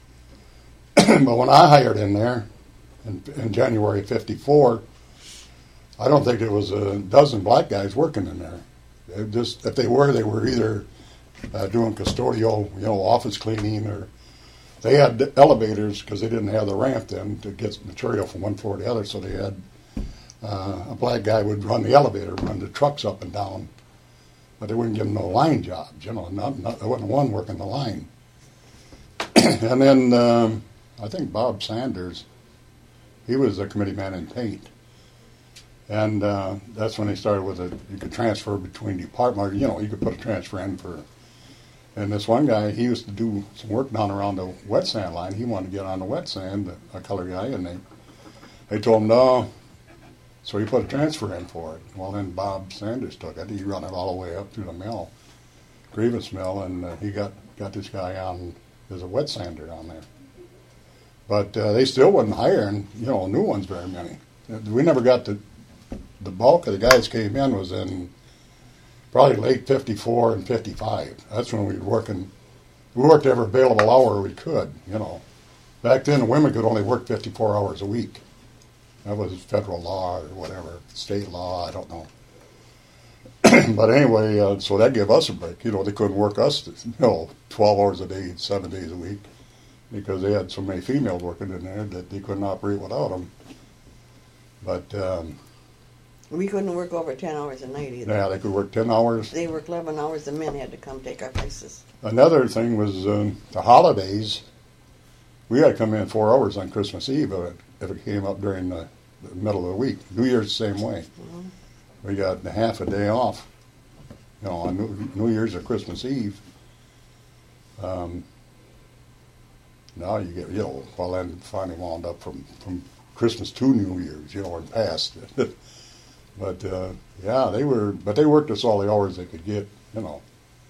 But when I hired in there in, in January fifty-four, I don't think there was a dozen black guys working in there. They just, if they were, they were either uh, doing custodial, you know, office cleaning, or they had elevators because they didn't have the ramp then to get material from one floor to the other. So they had uh, a black guy would run the elevator, run the trucks up and down, but they wouldn't give them no line jobs. You know, not, not there wasn't one working the line. And then um, I think Bob Sanders, he was a committee man in paint. And uh, that's when they started with it. You could transfer between departments. You know, you could put a transfer in for. And this one guy, he used to do some work down around the wet sand line. He wanted to get on the wet sand, a color guy, and they they told him no. So he put a transfer in for it. Well, then Bob Sanders took it. He run it all the way up through the mill, Grievous Mill, and uh, he got, got this guy on as a wet sander down there. But uh, they still wasn't hiring, you know, new ones very many. We never got to. The bulk of the guys came in was in probably late fifty-four and fifty-five. That's when we were working. We worked every available hour we could, you know. Back then, the women could only work fifty-four hours a week. That was federal law or whatever, state law, I don't know. But anyway, uh, so that gave us a break. You know, they couldn't work us, you know, twelve hours a day, seven days a week, because they had so many females working in there that they couldn't operate without them. But um, We couldn't work over ten hours a night either. yeah, they could work ten hours. They worked eleven hours. The men had to come take our places. Another thing was um, the holidays. We had to come in four hours on Christmas Eve if it, if it came up during the, the middle of the week. New Year's the same way. Mm-hmm. We got half a day off. You know, on New, New Year's or Christmas Eve. Um, now you get, you know, well then finally wound up from, from Christmas to New Year's, you know, and past. But uh, yeah, they were. But they worked us all the hours they could get, you know.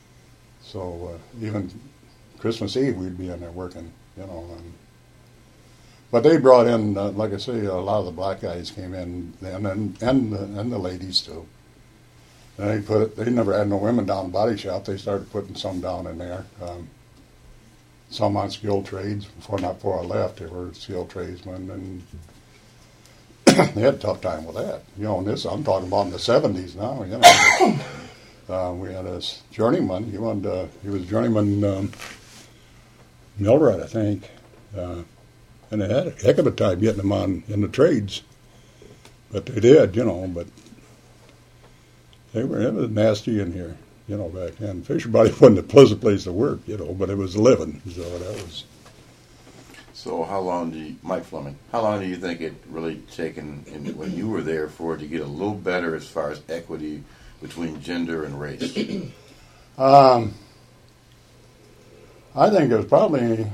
So uh, even Christmas Eve, we'd be in there working, you know. And, but they brought in, uh, like I say, a lot of the black guys came in, and and and the, and the ladies too. And they put it, they never had no women down in the body shop. They started putting some down in there. Um, some on skilled trades. Before not before I left, they were skilled tradesmen, and they had a tough time with that. You know, and this I'm talking about in the seventies now. You know, uh, we had a journeyman. He wanted. Uh, he was journeyman um, millwright, I think, uh, and they had a heck of a time getting them on in the trades. But they did, you know. But they were. It was nasty in here, you know, back then. Fisher Body wasn't a pleasant place to work, you know, but it was living. So that was. So how long do you, Mike Fleming, how long do you think it really taken in, when you were there for it to get a little better as far as equity between gender and race? um, I think it was probably,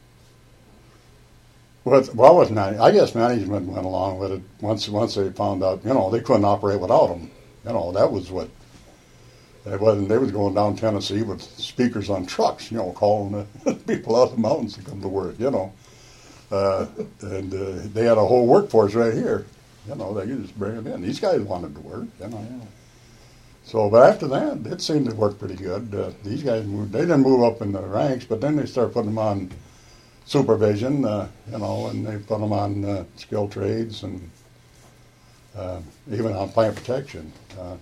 with, well, with man, I guess management went along with it once once they found out, you know, they couldn't operate without them. You know, that was what, they wasn't, they was going down Tennessee with speakers on trucks, you know, calling the people out of the mountains to come to work, you know. Uh, and uh, they had a whole workforce right here. You know, they could just bring them in. These guys wanted to work, you know. So, but after that, it seemed to work pretty good. Uh, these guys moved, they didn't move up in the ranks, but then they started putting them on supervision, uh, you know, and they put them on uh, skilled trades and uh, even on plant protection. Uh,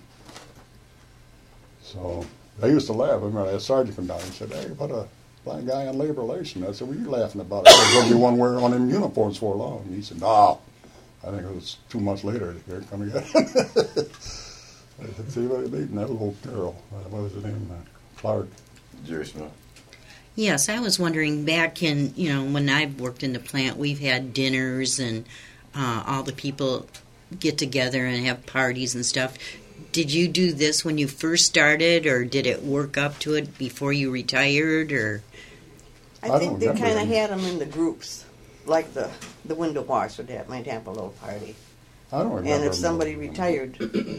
so they used to laugh. I remember a sergeant come down and said, "Hey, what a black guy on labor relations." I said, "What are you laughing about?" I said, "There'll be one wearing one of them uniforms for long." And he said, "No." I think it was two months later. Here it come again. I said, "See what you mean?" That little girl. Uh, what was her name? Uh, Clark. Jerry Smith. Yes, I was wondering back in, you know, when I've worked in the plant, we've had dinners and uh, all the people get together and have parties and stuff. Did you do this when you first started, or did it work up to it before you retired, or? I, I think don't they remember kind of any. had them in the groups, like the the window wash would have, might have a little party. I don't remember. And if them. somebody retired,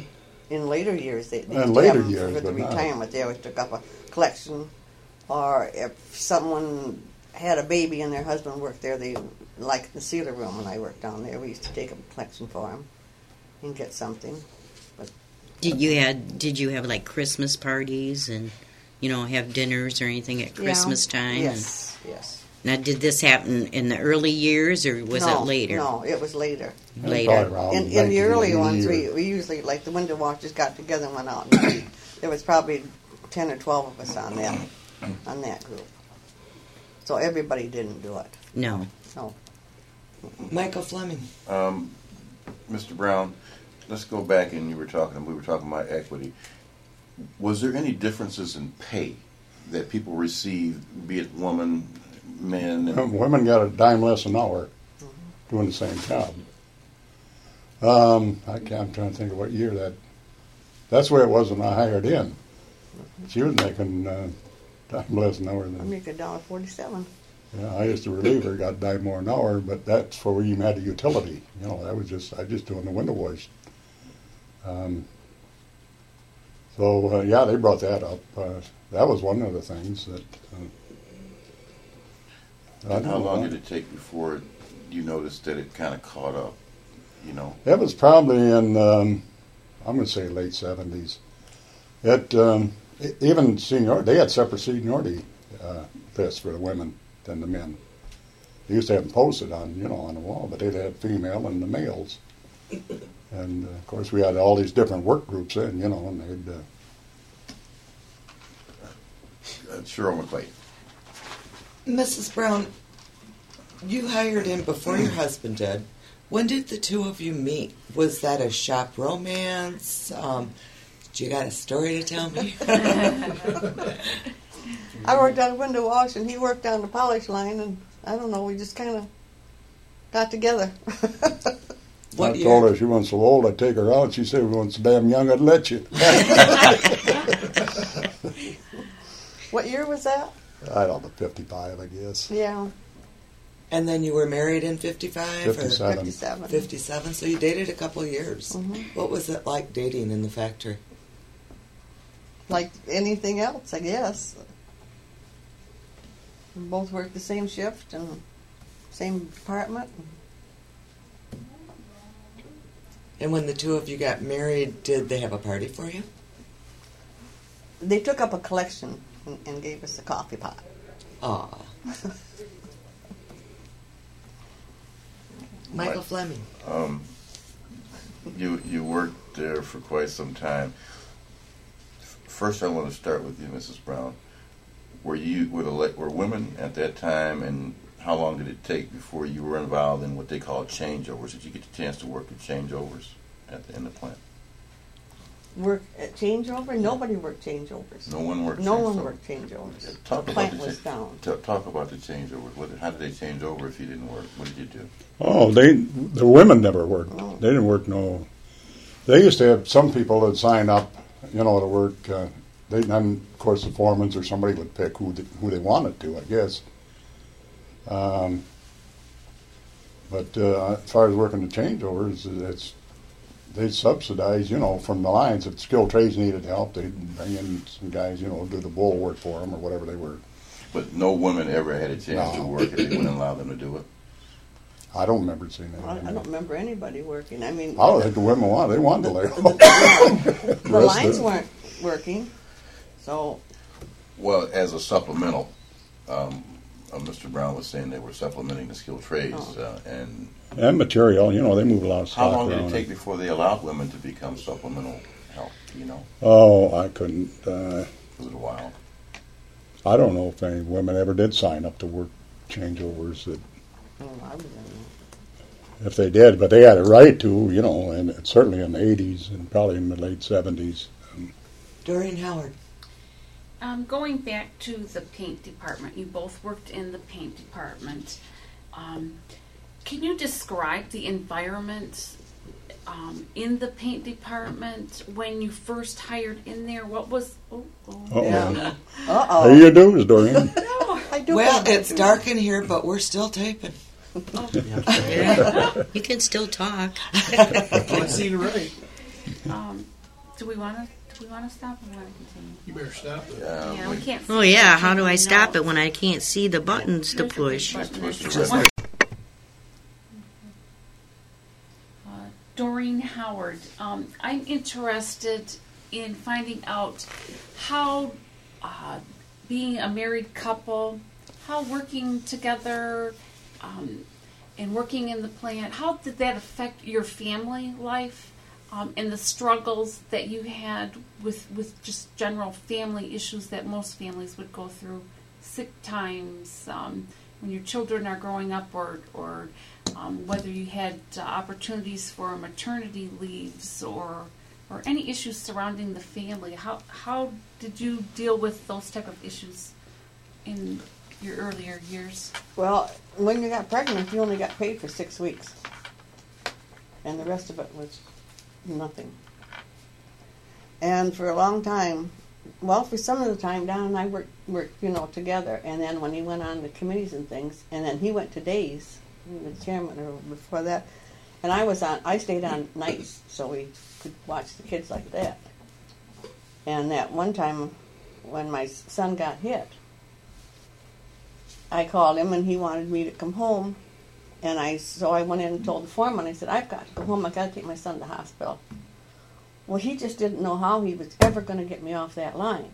in later years, they, they In used to later have them years, for the but not. retirement. They always took up a collection, or if someone had a baby and their husband worked there, they like the Sealer Room when I worked down there. We used to take up a collection for them and get something. Did you had did you have like Christmas parties and you know have dinners or anything at Christmas Yeah. time? Yes, yes. Now, did this happen in the early years or was no, it later? No, it was later. Later. Probably around In, in the early nineteen ones, eighty we, or- we usually, like the window washers got together and went out and ate. There was probably ten or twelve of us on that, on that group. So everybody didn't do it. No. No. Michael Fleming. Um, Mister Brown, let's go back and you were talking. We were talking about equity. Was there any differences in pay that people received, be it woman, men? And, Women got a dime less an hour doing the same job. Um, I can't, I'm trying to think of what year that. That's the way it was when I hired in. She was making uh, dime less an hour I than. make a dollar forty-seven. Yeah, I used to relieve her, got a dime more an hour, but that's before we even had a utility. You know, that was just I just doing the window wash. Um, so uh, yeah, they brought that up. Uh, that was one of the things that. Uh, I and don't how know. long did it take before you noticed that it kind of caught up? You know, It was probably in, um, I'm going to say late seventies. It, um, e- even senior, they had separate seniority uh, lists for the women than the men. They used to have them posted on, you know, on the wall, but they'd have female and the males. And, uh, of course, we had all these different work groups in, you know, and they'd, uh, uh, Cheryl McClay. Missus Brown, you hired in before your husband did. When did the two of you meet? Was that a shop romance? Um, do you got a story to tell me? I worked on a window wash and he worked on the polish line, and I don't know, we just kind of got together. What I year? told her she wasn't so old, I'd take her out. She said, "If you weren't so damn young, I'd let you." What year was that? I don't know, fifty-five, I guess. Yeah, And then you were married in fifty-five or fifty-seven. fifty-seven. fifty-seven, so you dated a couple of years. Mhm. What was it like dating in the factory? Like anything else, I guess. We both worked the same shift and same department. And when the two of you got married, did they have a party for you? They took up a collection and, and gave us a coffee pot. Aw. Michael What? Fleming. Um, you you worked there for quite some time. F- First, I want to start with you, Missus Brown. Were you were, the, le- were women at that time, and how long did it take before you were involved in what they call changeovers? Did you get the chance to work with changeovers at the in the plant? Work at changeover? Nobody worked changeovers. No one worked. No one changeovers. worked changeovers. Talk the about plant the was cha- down. t- talk about the changeovers. What, how did they change over if you didn't work? What did you do? Oh, they the women never worked. Oh. They didn't work no. They used to have some people that sign up, you know, to work. Uh, they then, of course, the foremen or somebody would pick who they, who they wanted to, I guess. Um, but uh, as far as working the changeovers, it's they subsidize, you know, from the lines. If skilled trades needed help, they'd bring in some guys, you know, do the bull work for them or whatever they were. But no women ever had a chance to No. work if they wouldn't allow them to do it. I don't remember seeing that. I, I don't remember anybody working. I mean, I don't think the women wanted. They wanted to lay the, off. the, the Rest lines of- weren't working, so Well, as a supplemental, um, uh, Mister Brown was saying they were supplementing the skilled trades, Oh. uh, and And material, you know, they move a lot of how stock long did around. it take before they allowed women to become supplemental help? You know, Oh, I couldn't. Uh, was it a while? I don't know if any women ever did sign up to work changeovers. That oh, I was in if they did, but they had a right to, you know, and certainly in the eighties and probably in the late seventies. Doreen Howard. Um, going back to the paint department, you both worked in the paint department. Um, can you describe the environment um, in the paint department when you first hired in there? What was? Oh, oh. Uh-oh. Yeah. Uh How oh. you doing, Dorian? I do. Well, have it's to- dark in here, but we're still taping. Yeah. You can still talk. Can't see to right. Um, do we want to do we want to stop or want to continue? You better stop it. Yeah, Yeah, we can't. Oh see yeah, the how do I stop it notes. when I can't see the buttons to There's a big push? button. Push the There's red one. Uh, Doreen Howard, um, I'm interested in finding out how uh, being a married couple, how working together um, and working in the plant, how did that affect your family life um, and the struggles that you had with, with just general family issues that most families would go through, sick times, um, when your children are growing up, or, or um, whether you had uh, opportunities for maternity leaves or or any issues surrounding the family. How how did you deal with those type of issues in your earlier years? Well, when you got pregnant, you only got paid for six weeks. And the rest of it was nothing. And for a long time, well, for some of the time, Don and I worked, worked, you know, together. And then when he went on the committees and things, and then he went to days, the chairman, or before that, and I was on, I stayed on nights, so we could watch the kids like that. And that one time, when my son got hit, I called him, and he wanted me to come home. And I, so I went in and told the foreman, I said, I've got to go home, I've got to take my son to the hospital. Well, he just didn't know how he was ever going to get me off that line.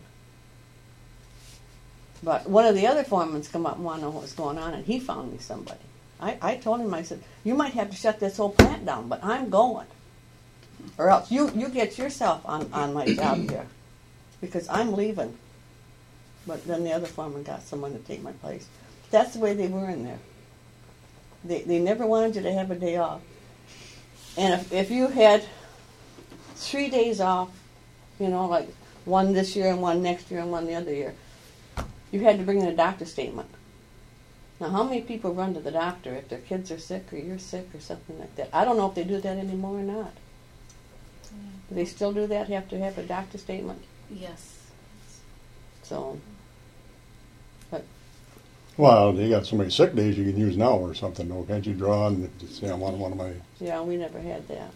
But one of the other foremen come up and wanted to know what was going on, and he found me somebody. I, I told him, I said, you might have to shut this whole plant down, but I'm going. Or else you, you get yourself on, on my job here, because I'm leaving. But then the other foreman got someone to take my place. That's the way they were in there. They, they never wanted you to have a day off. And if, if you had three days off, you know, like one this year and one next year and one the other year, you had to bring in a doctor's statement. Now, how many people run to the doctor if their kids are sick or you're sick or something like that? I don't know if they do that anymore or not. Yeah. Do they still do that? You have to have a doctor's statement? Yes. So, but Well, you got so many sick days you can use now or something, though. Can't you draw and say, I want one of my... yeah, we never had that.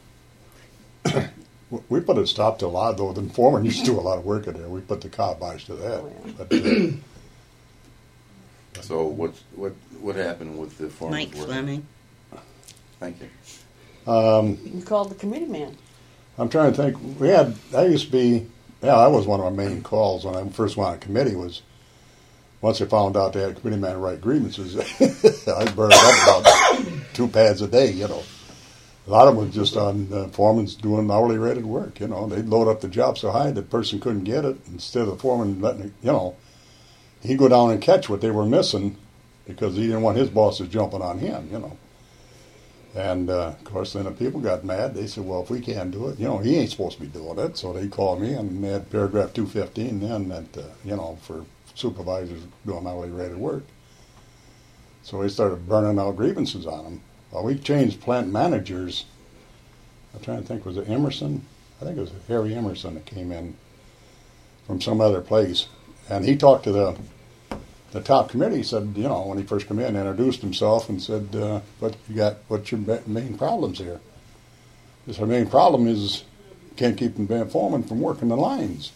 We put a stop to a lot, though. The foreman used to do a lot of work in there. We put the kibosh to that. Oh, yeah. But, uh, So what what what happened with the foreman's Mike work? Fleming. Thank you. um, You called the committee man. I'm trying to think. We had, that used to be, yeah, that was one of my main calls when I first went on committee was, once I found out they had a committee man write grievances, I burned up about two pads a day, you know. A lot of them was just on uh, foreman's doing hourly rated work, you know. They'd load up the job so high the person couldn't get it. Instead of the foreman letting it, you know, he'd go down and catch what they were missing because he didn't want his bosses jumping on him, you know. And, uh, of course, then the people got mad. They said, well, if we can't do it, you know, he ain't supposed to be doing it. So they called me, and they had paragraph two fifteen then that, uh, you know, for supervisors doing hourly rated work. So we started burning out grievances on them. Well, we changed plant managers. I'm trying to think, was it Emerson? I think it was Harry Emerson that came in from some other place. And he talked to the the top committee. He said, you know, when he first came in, introduced himself and said, uh, what you got, what's your main problems here? He said, our main problem is can't keep the foreman from working the lines.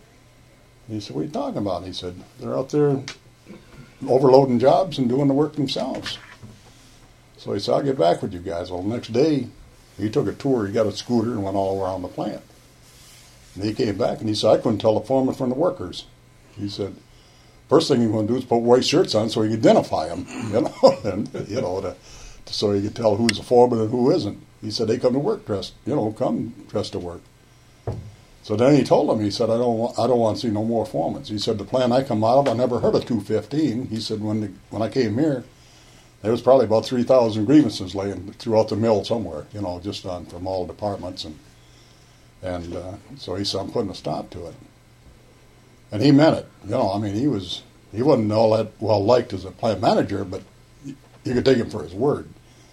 He said, what are you talking about? He said, they're out there overloading jobs and doing the work themselves. So he said, I'll get back with you guys. Well, the next day, he took a tour. He got a scooter and went all around the plant. And he came back and he said, I couldn't tell the foreman from the workers. He said, first thing you're going to do is put white shirts on so you can identify them, you know, and, you know, to, to, so you can tell who's a foreman and who isn't. He said, they come to work dressed, you know, come dressed to work. So then he told them, he said, I don't want, I don't want to see no more foremen. He said, the plant I come out of, I never heard of two fifteen. He said, when the, when I came here, there was probably about three thousand grievances laying throughout the mill somewhere, you know, just on from all departments. And and uh, so he said, I'm putting a stop to it. And he meant it. You know, I mean, he was, he wasn't all that well liked as a plant manager, but you could take him for his word.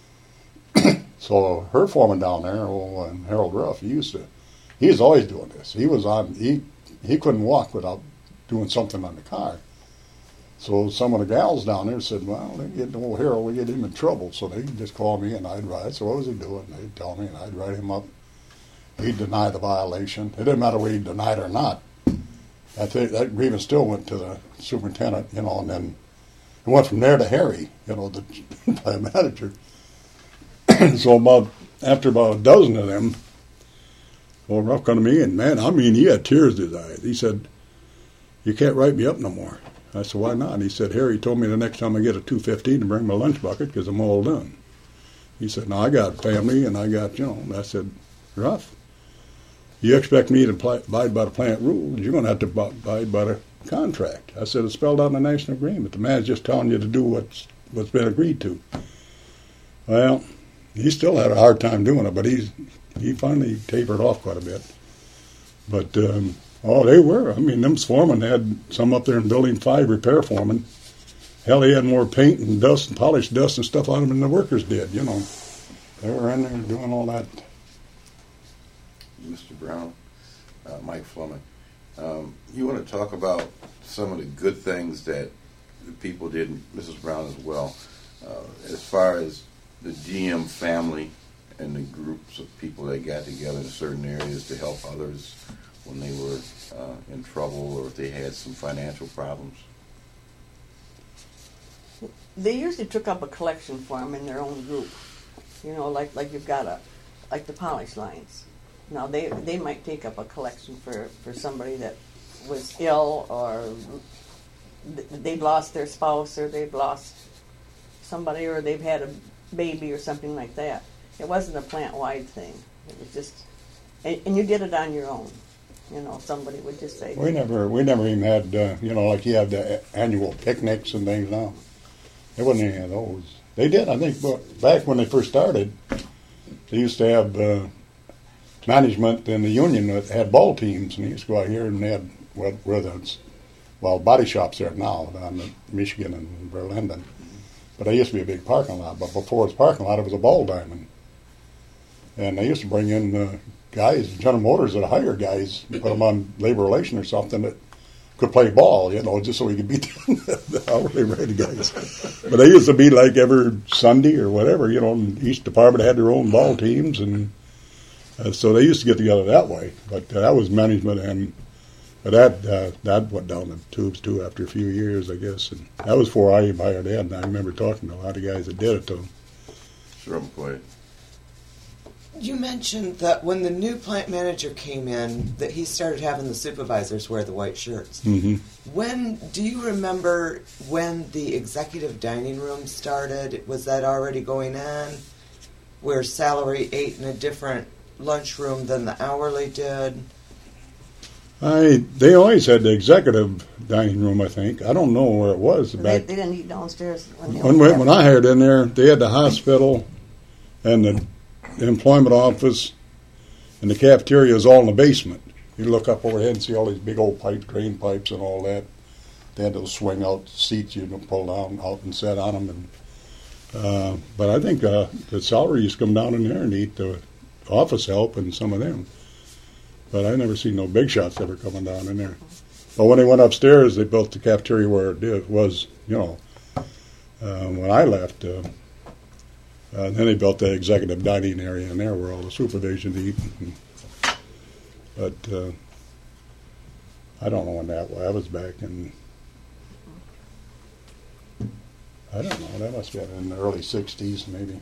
So her foreman down there, oh, and Harold Ruff, he used to, he was always doing this. He was on, he, he couldn't walk without doing something on the car. So some of the gals down there said, well, they get old Harold, we get him in trouble. So they just call me and I'd write. So what was he doing? They'd tell me and I'd write him up. he'd deny the violation. It didn't matter whether he denied it or not. I think that grievance still went to the superintendent, you know, and then it went from there to Harry, you know, the plant manager. So about after about a dozen of them, well, Ruff come to me, and man, I mean, he had tears in his eyes. He said, "You can't write me up no more." I said, "Why not?" And he said, "Harry told me the next time I get a two fifteen to bring my lunch bucket because I'm all done." He said, "No, I got family and I got, you know." And I said, "Ruff, you expect me to pl- abide by the plant rules, you're going to have to abide by the contract." I said, "It's spelled out in the national agreement. The man's just telling you to do what's what's been agreed to." Well, he still had a hard time doing it, but he's he finally tapered off quite a bit. But, um, oh, they were. I mean, them foremen had some up there in Building five, repair foremen. Hell, he had more paint and dust and polish dust and stuff on them than the workers did, you know. They were in there doing all that. Mister Brown, uh, Mike Fleming, um, you want to talk about some of the good things that the people did, Missus Brown as well, uh, as far as the G M family and the groups of people that got together in certain areas to help others when they were uh, in trouble or if they had some financial problems? They usually took up a collection for them in their own group. You know, like like you've got a, like the polish lines. Now they they might take up a collection for, for somebody that was ill or they've lost their spouse or they've lost somebody or they've had a baby or something like that. It wasn't a plant-wide thing. It was just, and, and you did it on your own. You know, somebody would just say. We never, we never even had, uh, you know, like you have the annual picnics and things now. There wasn't any of those. They did, I think, but back when they first started, they used to have uh, management in the union that had ball teams, and they used to go out here and they had, well, where the, well, body shops there now, down in Michigan and Berlin. But there used to be a big parking lot, but before it was a parking lot, it was a ball diamond. And they used to bring in uh, guys, General Motors that hire guys, put them on labor relation or something that could play ball, you know, just so he could beat the hourly rate guys. But they used to be like every Sunday or whatever, you know, and each department had their own ball teams, and uh, so they used to get together that way. But uh, that was management, and but that uh, that went down the tubes too after a few years, I guess. And that was before I hired Ed, and I remember talking to a lot of guys that did it to him. Sure, I'm quiet. You mentioned that when the new plant manager came in, that he started having the supervisors wear the white shirts. Mm-hmm. When do you remember when the executive dining room started? Was that already going on, where salary ate in a different lunchroom than the hourly did? I they always had the executive dining room, I think. I don't know where it was. They, Back they didn't eat downstairs. When, they when, were when I hired in there, they had the hospital and the The employment office and the cafeteria is all in the basement. You look up overhead and see all these big old pipes, drain pipes and all that. They had those swing out seats you can pull down out and sit on them. And, uh, but I think uh, the salary used to come down in there and eat the office help and some of them. But I never seen no big shots ever coming down in there. But when they went upstairs, they built the cafeteria where it did, was, you know, uh, when I left. Uh, Uh, then they built the executive dining area in there where all the supervision eat. But uh, I don't know when that was. That was back in, I don't know, that must have been in the early sixties maybe.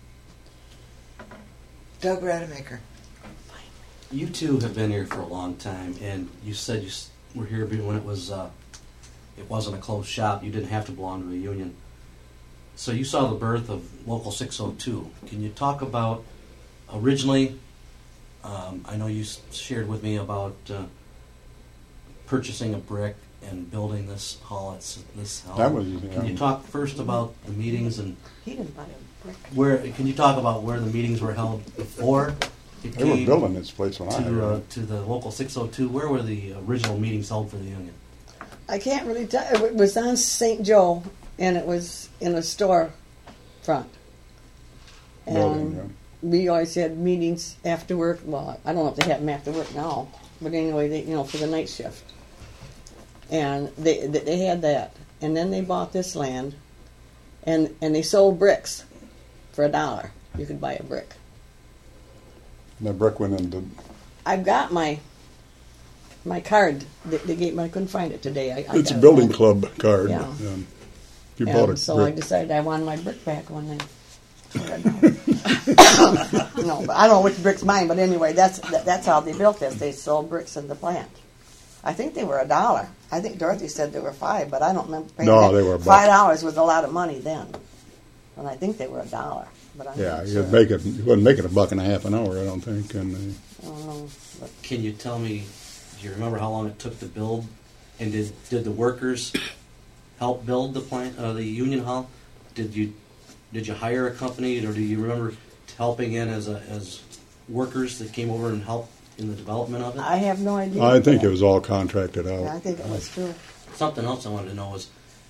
Doug Rademacher. You two have been here for a long time, and you said you were here when it was uh, it wasn't a closed shop. You didn't have to belong to a union. So you saw the birth of Local six oh two. Can you talk about originally? Um, I know you shared with me about uh, purchasing a brick and building this hall. It's this hall. That was, yeah. Can you talk first about the meetings and He didn't buy a brick. where? Can you talk about where the meetings were held before it They were came building this place when I to uh, hired. to the Local six oh two? Where were the original meetings held for the union? I can't really tell. It was on Saint Joe, and it was in a store front. And Building, yeah. we always had meetings after work. Well, I don't know if they have them after work now, but anyway, they, you know, for the night shift. And they they they had that, and then they bought this land, and and they sold bricks for a dollar. You could buy a brick. And that brick went into. I've got my my card that they gave me. I couldn't find it today. I, I It's a got it building home. club card. Yeah. Um, if you And bought a so I brick. decided I wanted my brick back one day. No, but I don't know which brick's mine. But anyway, that's that, that's how they built this. They sold bricks in the plant. I think they were a dollar. I think Dorothy said they were five, but I don't remember paying No, that. they were a buck. Five dollars was a lot of money then, and I think they were a dollar. But I'm Yeah, not you sure. would make it. You wouldn't make it a buck and a half an hour, I don't think. And uh, I don't know. But Can you tell me, do you remember how long it took to build? And did, did the workers help build the plant, uh, the union hall? Did you did you hire a company, or do you remember helping in as a, as workers that came over and helped in the development of it? I have no idea. I think it was all contracted out. Yeah, I think it was too. Something else I wanted to know was,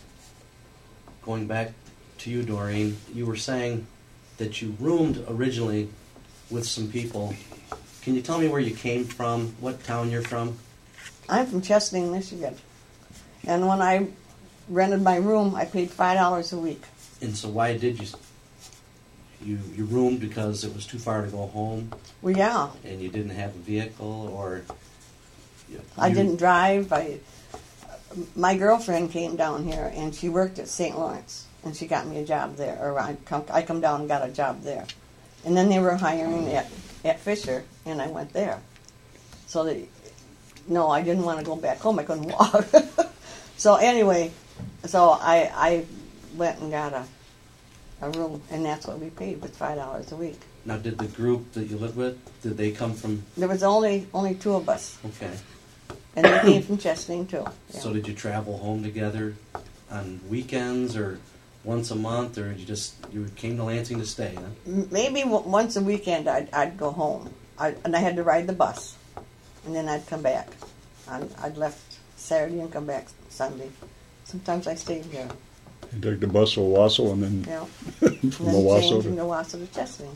going back to you, Doreen, you were saying that you roomed originally with some people. Can you tell me where you came from, what town you're from? I'm from Chesaning, Michigan, and when I rented my room, I paid five dollars a week. And so why did you, you, you roomed because it was too far to go home Well, yeah, and you didn't have a vehicle, or? You, I you- didn't drive. I my girlfriend came down here, and she worked at Saint Lawrence, and she got me a job there. Or I come, I come down and got a job there, and then they were hiring at at Fisher, and I went there. So they, no, I didn't want to go back home. I couldn't walk. So anyway, so I I went and got a a room, and that's what we paid, was five dollars a week. Now, did the group that you lived with, did they come from, There was only only two of us, okay. and they came from Chesaning too. Yeah. So did you travel home together on weekends or once a month, or you just, you came to Lansing to stay, huh? M- Maybe w- once a weekend I'd, I'd go home, I, and I had to ride the bus, and then I'd come back. I'd, I'd left Saturday and come back Sunday. Sometimes I stayed here. You take the bus to Owasso and then Yeah. from And then Owasso change from to. Owasso to Chesaning.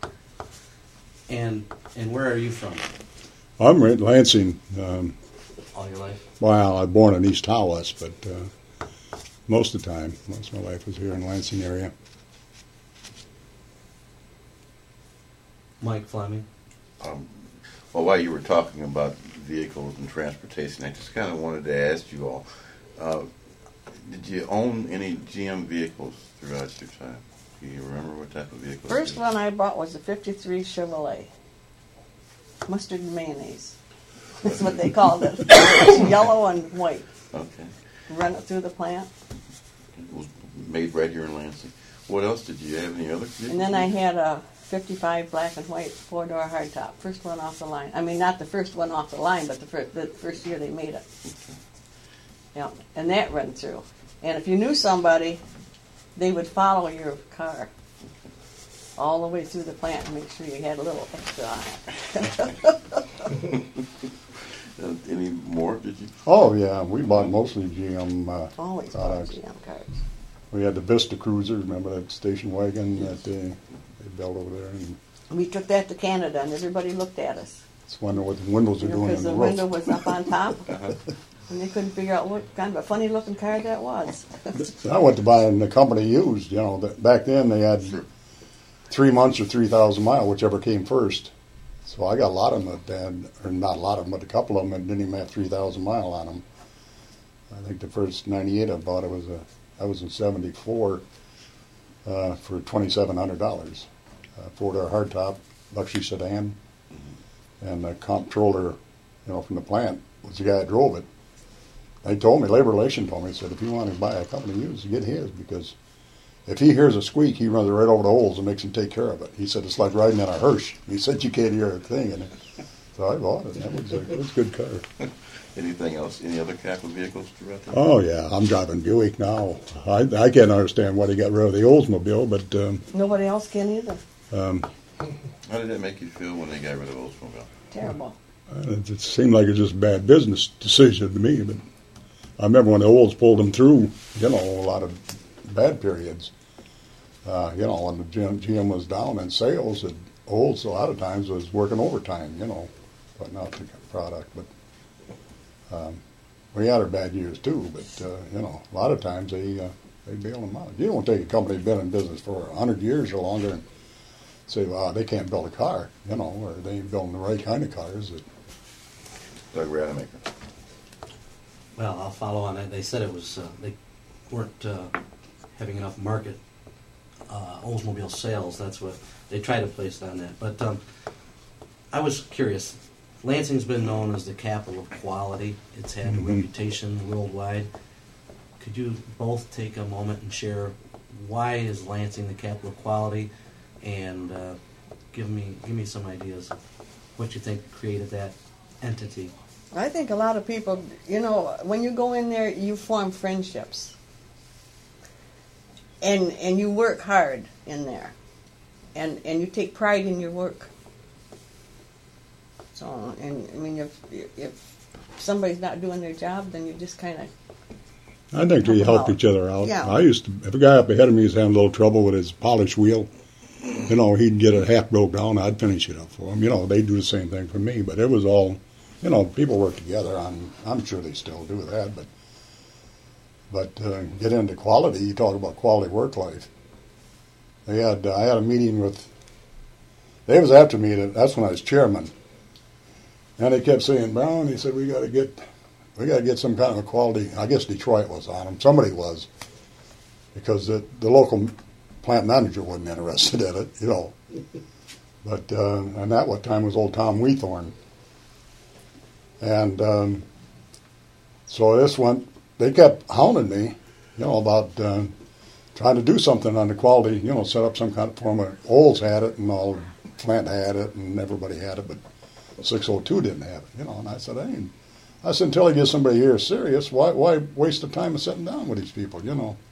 And and where are you from I'm in Lansing. Um, all your life? well, I was born in East Tawas, but uh, most of the time, most of my life was here in Lansing area. Mike Fleming. Um, well, while you were talking about vehicles and transportation, I just kind of wanted to ask you all, uh, did you own any G M vehicles throughout your time? Do you remember what type of vehicles? First you- one I bought was a fifty-three Chevrolet. Mustard and mayonnaise. That's what they called it. It's yellow and white. Okay. Run it through the plant. It was made right here in Lansing. What else did you have? Any other vehicles? And then I had a fifty-five black and white four-door hardtop. First one off the line. I mean, not the first one off the line, but the first, the first year they made it. Yeah, and that ran through. And if you knew somebody, they would follow your car all the way through the plant and make sure you had a little extra on it. Uh, any more? Did you? Oh yeah, we bought mostly G M uh, Always bought products. G M cars. We had the Vista Cruiser. Remember that station wagon that they, they built over there? And We took that to Canada, and everybody looked at us. it's wondering what the windows are doing Because in the, the roof. window was up on top, and they couldn't figure out what kind of a funny-looking car that was. I went to buy in the company used. You know, that back then they had three months or three thousand mile, whichever came first. So I got a lot of them that had, or not a lot of them, but a couple of them that didn't even have three thousand mile on them. I think the first ninety-eight I bought, it was a, I was in seventy-four uh, for twenty-seven hundred dollars. Uh, four-door hardtop, luxury sedan, and the comptroller, you know, from the plant was the guy that drove it. They told me, labor relation told me, he said, if you want to buy a company used, get his, because if he hears a squeak, he runs it right over the holes and makes him take care of it. He said, it's like riding in a Hirsch. He said, you can't hear a thing in it. So I bought it. That was a, it was a good car. Anything else? Any other type of vehicles throughout that? Oh, yeah, I'm driving Buick now. I, I can't understand why they got rid of the Oldsmobile, but um, Nobody else can either. um, How did that make you feel when they got rid of Oldsmobile? Terrible. it, it seemed like it was just a bad business decision to me. But I remember when the Olds pulled them through, you know, a lot of bad periods. Uh, you know, when the G M, G M was down in sales, it, Olds a lot of times was working overtime, you know, putting out the product. But um, we had our bad years too. But uh, you know, a lot of times they uh, they bail them out. You don't take a company that's been in business for a hundred years or longer and say, well, they can't build a car, you know, or they ain't building the right kind of cars. That, Doug Rademacher. Well, I'll follow on that. They said it was uh, they weren't uh, having enough market uh, Oldsmobile sales. That's what they tried to place it on that. But um, I was curious. Lansing's been known as the capital of quality. It's had Mhm. a reputation worldwide. Could you both take a moment and share why is Lansing the capital of quality, and uh, give me give me some ideas of what you think created that entity? I think a lot of people, you know, when you go in there, you form friendships. And and you work hard in there. And and you take pride in your work. So, and I mean, if if somebody's not doing their job, then you just kind of... I think we help each other out. Yeah. I used to, if a guy up ahead of me was having a little trouble with his polish wheel, you know, he'd get it half broke down, I'd finish it up for him. You know, they'd do the same thing for me, but it was all, you know, people work together. I'm, I'm sure they still do that, but but uh, get into quality, you talk about quality work life. They had, uh, I had a meeting with, they was after me, that's when I was chairman, and they kept saying, Brown, he said, we got to get, we got to get some kind of a quality, I guess Detroit was on them, somebody was, because the, the local plant manager wasn't interested in it, you know. But, uh, and that what time was old Tom Weethorn. And um, so this went, they kept hounding me, you know, about uh, trying to do something on the quality, you know, set up some kind of form of, Olds had it and all, plant had it and everybody had it, but six oh two didn't have it, you know. And I said, I ain't, I said, until I get somebody here serious, why, why waste the time of sitting down with these people, you know.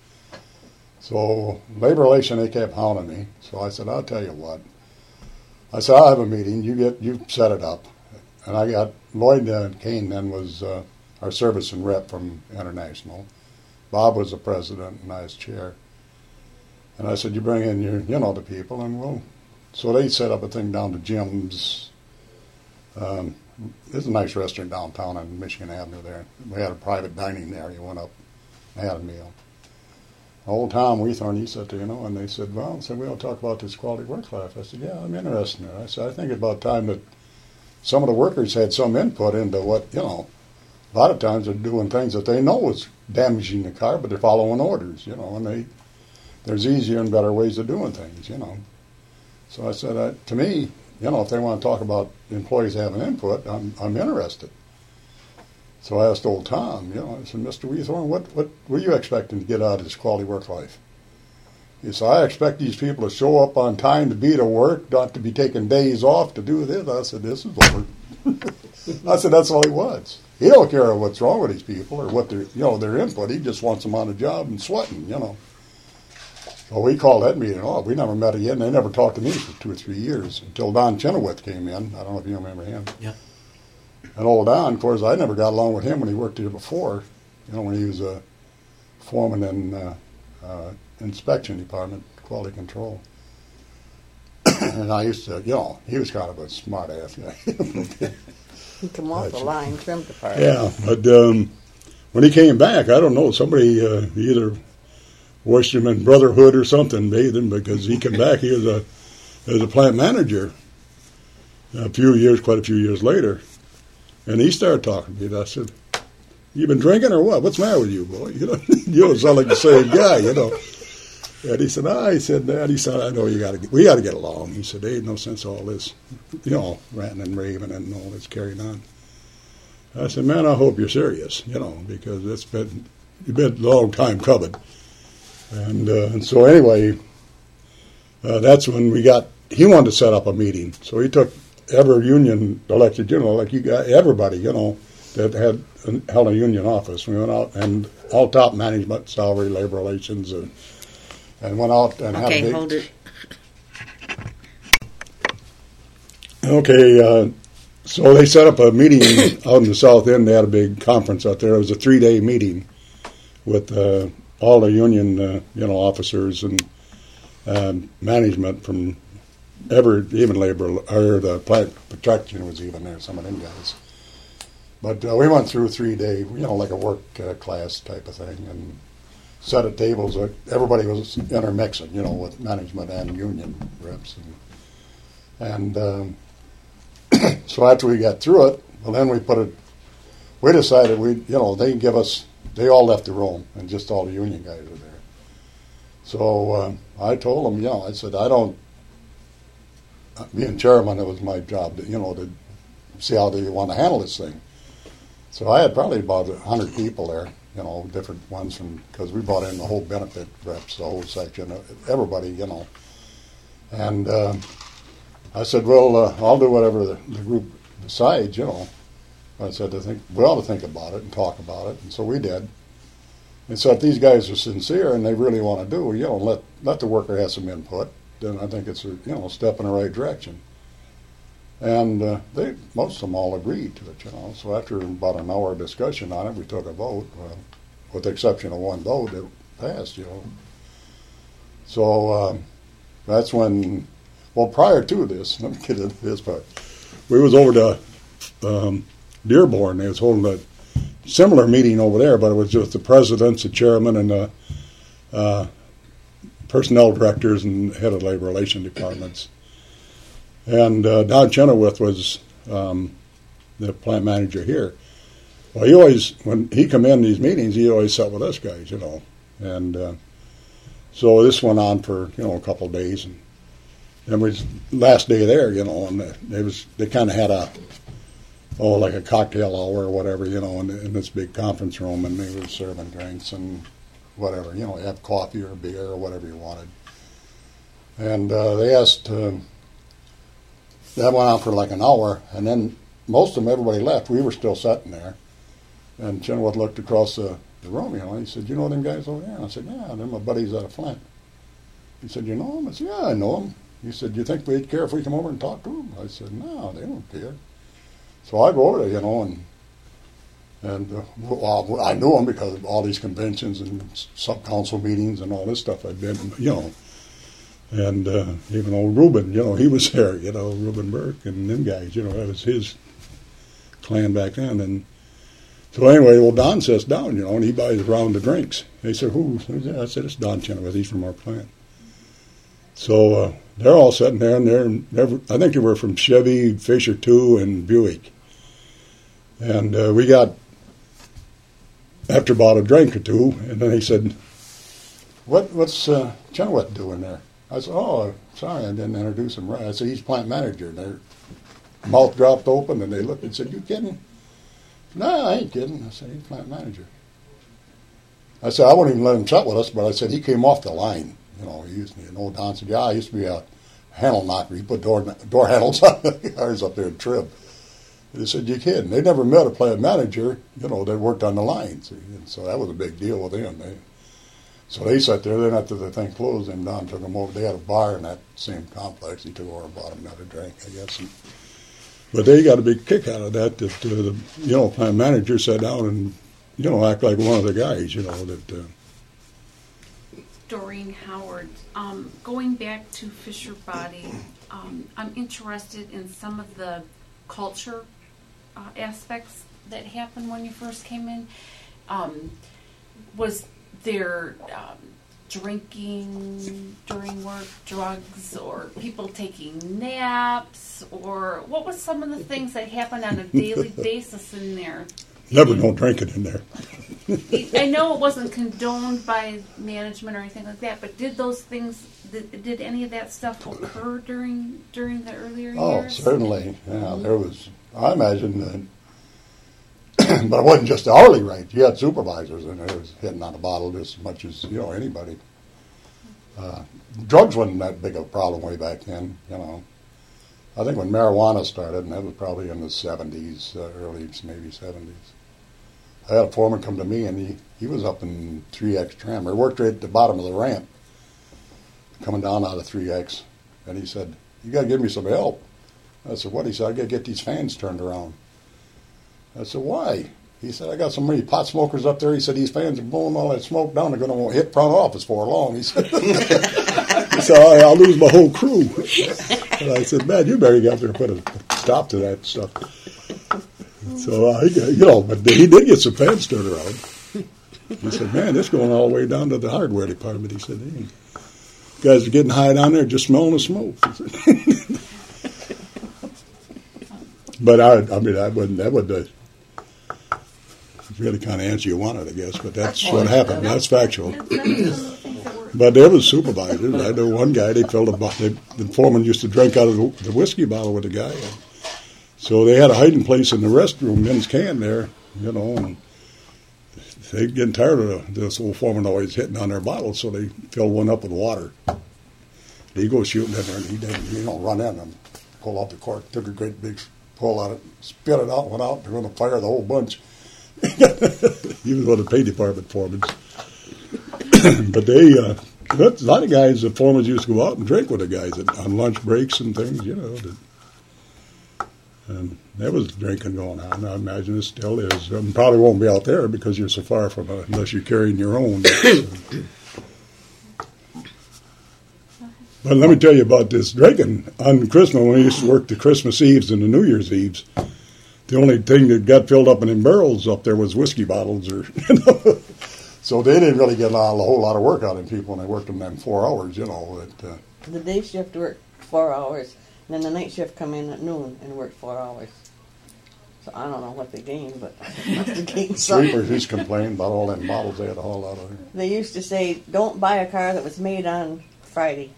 So labor relation, they kept hounding me. So I said, I'll tell you what. I said, I'll have a meeting. You get, you set it up. And I got Lloyd uh, Kane then was uh, our service and rep from International. Bob was the president and I was chair. And I said, you bring in your, you know, the people and we'll. So they set up a thing down to Jim's. Um, there's a nice restaurant downtown on Michigan Avenue there. We had a private dining there. You went up and had a meal. Old Tom Weethorn, he said, you know, and they said, well, I said, we don't talk about this quality work life. I said, yeah, I'm interested in it. I said, I think it's about time that some of the workers had some input into what, you know, a lot of times they're doing things that they know is damaging the car, but they're following orders, you know, and they there's easier and better ways of doing things, you know. So I said, uh, to me, you know, if they want to talk about employees having input, I'm I'm interested. So I asked old Tom, you know, I said, Mister Weethorn, what, what were you expecting to get out of this quality work life? He said, I expect these people to show up on time to be to work, not to be taking days off to do this. I said, this is over. I said, that's all he wants. He don't care what's wrong with these people or what their, you know, their input. He just wants them on the job and sweating, you know. So we called that meeting off. We never met again. They never talked to me for two or three years until Don Chenoweth came in. I don't know if you remember him. Yeah. And old Don, of course, I never got along with him when he worked here before, you know, when he was a foreman in uh, uh, inspection department, quality control. And I used to, you know, he was kind of a smart ass guy. He come off the line, trimmed apart. Yeah, but um, when he came back, I don't know, somebody uh, either washed him in Brotherhood or something, bathed him, because he came back, he was a, as a plant manager a few years, quite a few years later. And he started talking to me, and I said, you been drinking or what? What's the matter with you, boy? You know, you don't sound like the same guy, you know. And he said, ah, he said, Dad, he said, I know you got to, we got to get along. He said, there ain't no sense all this, you know, ranting and raving and all this carrying on. I said, man, I hope you're serious, you know, because it's been, you've been a long time coming. And, uh, and so anyway, uh, that's when we got, he wanted to set up a meeting. So he took every union elected, you know, like you got everybody, you know, that had held a union office. We went out and all top management, salary, labor relations, and, and went out and had a Okay, big... hold it. Okay, uh, so they set up a meeting out in the South End. They had a big conference out there. It was a three-day meeting with uh, all the union, uh, you know, officers and um, management from ever, even labor, or the plant protection was even there, some of them guys. But uh, we went through three day, you know, like a work uh, class type of thing, and set at tables. Uh, everybody was intermixing, you know, with management and union reps. And And um, so after we got through it, well, then we put it, we decided we, you know, they give us, they all left the room, and just all the union guys were there. So um, I told them, you know, I said, I don't, being chairman, it was my job, to, you know, to see how they want to handle this thing. So I had probably about a hundred people there, you know, different ones from, because we brought in the whole benefit reps, the whole section, everybody, you know. And uh, I said, well, uh, I'll do whatever the, the group decides, you know. I said, I think we ought to think about it and talk about it, and so we did. And so if these guys are sincere and they really want to do, you know, let let the worker have some input, then I think it's a, you know, step in the right direction. And uh, they, most of them all agreed to it, you know. So after about an hour discussion on it, we took a vote. Well, with the exception of one vote, it passed, you know. So um, that's when, well, prior to this, let me get into this part. We was over to um, Dearborn. They was holding a similar meeting over there, but it was just the presidents, the chairman, and the uh, personnel directors and head of labor relation departments. And uh, Don Chenoweth was um, the plant manager here. Well, he always, when he come in these meetings, he always sat with us guys, you know. And uh, so this went on for, you know, a couple of days. And then was last day there, you know, and they was they kind of had a, oh, like a cocktail hour or whatever, you know, in, in this big conference room, and they were serving drinks and whatever, you know, you have coffee or beer or whatever you wanted. And uh, they asked, uh, that went on for like an hour, and then most of them, everybody left. We were still sitting there. And Chenoweth looked across the, the room, you know, and he said, you know them guys over there? And I said, yeah, they're my buddies out of Flint. He said, you know them? I said, yeah, I know them. He said, do you think we'd care if we come over and talk to them? I said, no, they don't care. So I go over there, you know, and and uh, well, I knew him because of all these conventions and sub-council meetings and all this stuff I'd been, you know. And uh, even old Reuben, you know, he was there, you know, Reuben Burke and them guys, you know, that was his clan back then. And so anyway, well, Don sits down, you know, and he buys a round of drinks. They said, who? I said, it's Don Chenoweth, he's from our plant. So uh, they're all sitting there, and they're, they're, I think they were from Chevy, Fisher two, and Buick. And uh, we got, after about a drink or two, and then he said, what, what's uh, Chenoweth doing there? I said, oh, sorry, I didn't introduce him right. I said, he's plant manager. And their mouth dropped open, and they looked and said, you kidding? No, I ain't kidding. I said, he's plant manager. I said, I wouldn't even let him chat with us, but I said, he came off the line. You know, he used to be an old Don said, yeah, I used to be a handle knocker. He put door door handles on the cars up there in Trib. They said, you kidding? They never met a plant manager, you know, that worked on the line. See? And so that was a big deal with them. They, so they sat there. Then after the thing closed, and Don took them over. They had a bar in that same complex. He took over and bought them another drink, I guess. And, but they got a big kick out of that, that uh, the, you know, plant manager sat down and, you know, act like one of the guys, you know, that... Uh, Doreen Howard, um, going back to Fisher Body, um, I'm interested in some of the culture uh, aspects that happened when you first came in. Um, was there um, drinking during work, drugs, or people taking naps, or what was some of the things that happened on a daily basis in there? Never no drinking in there. I know it wasn't condoned by management or anything like that, but did those things, did, did any of that stuff occur during during the earlier oh, years? Oh, certainly. Yeah, there was, I imagine that, but it wasn't just the hourly rate. You had supervisors in there was hitting on a bottle just as much as, you know, anybody. Uh, drugs wasn't that big of a problem way back then, you know. I think when marijuana started, and that was probably in the seventies, uh, early maybe seventies. I had a foreman come to me, and he, he was up in three X tram. He worked right at the bottom of the ramp, coming down out of three X. And he said, you got to give me some help. I said, what? He said, I got to get these fans turned around. I said, why? He said, I got so many pot smokers up there. He said, these fans are blowing all that smoke down. They're going to hit front office for long. He said, he said oh, I'll lose my whole crew. And I said, man, you better get up there and put a stop to that stuff. So, uh, you know, but he did get some fans turned around. He said, man, this going all the way down to the hardware department. He said, hey, guys are getting high down there just smelling the smoke. But I, I mean, I wouldn't. That would uh, really kind of answer you wanted, I guess. But that's what happened. That's factual. But there was supervisors. I know one guy. They filled a bottle. The foreman used to drink out of the, the whiskey bottle with the guy. And so they had a hiding place in the restroom, men's can there, you know. And they getting tired of this old foreman always hitting on their bottles, so they filled one up with water. He goes shooting in there, and he didn't, you know, run in and pull out the cork, took a great big pull out of it, spit it out, went out, they're going to fire the whole bunch. He was one of the pay department foremen. But they, uh, a lot of guys, the foremen used to go out and drink with the guys at, on lunch breaks and things, you know. That, and there was drinking going on. I imagine it still is. It probably won't be out there because you're so far from it, unless you're carrying your own. But let me tell you about this drinking. On Christmas, when we used to work the Christmas Eves and the New Year's Eves, the only thing that got filled up in them barrels up there was whiskey bottles. Or you know. So they didn't really get a, lot, a whole lot of work out of people when they worked them them four hours, you know. That, uh, The day shift worked four hours, and then the night shift come in at noon and worked four hours. So I don't know what they gained, but they must have gained something. Sweepers, he's complaining about all them bottles they had a whole lot of. They used to say, don't buy a car that was made on Friday.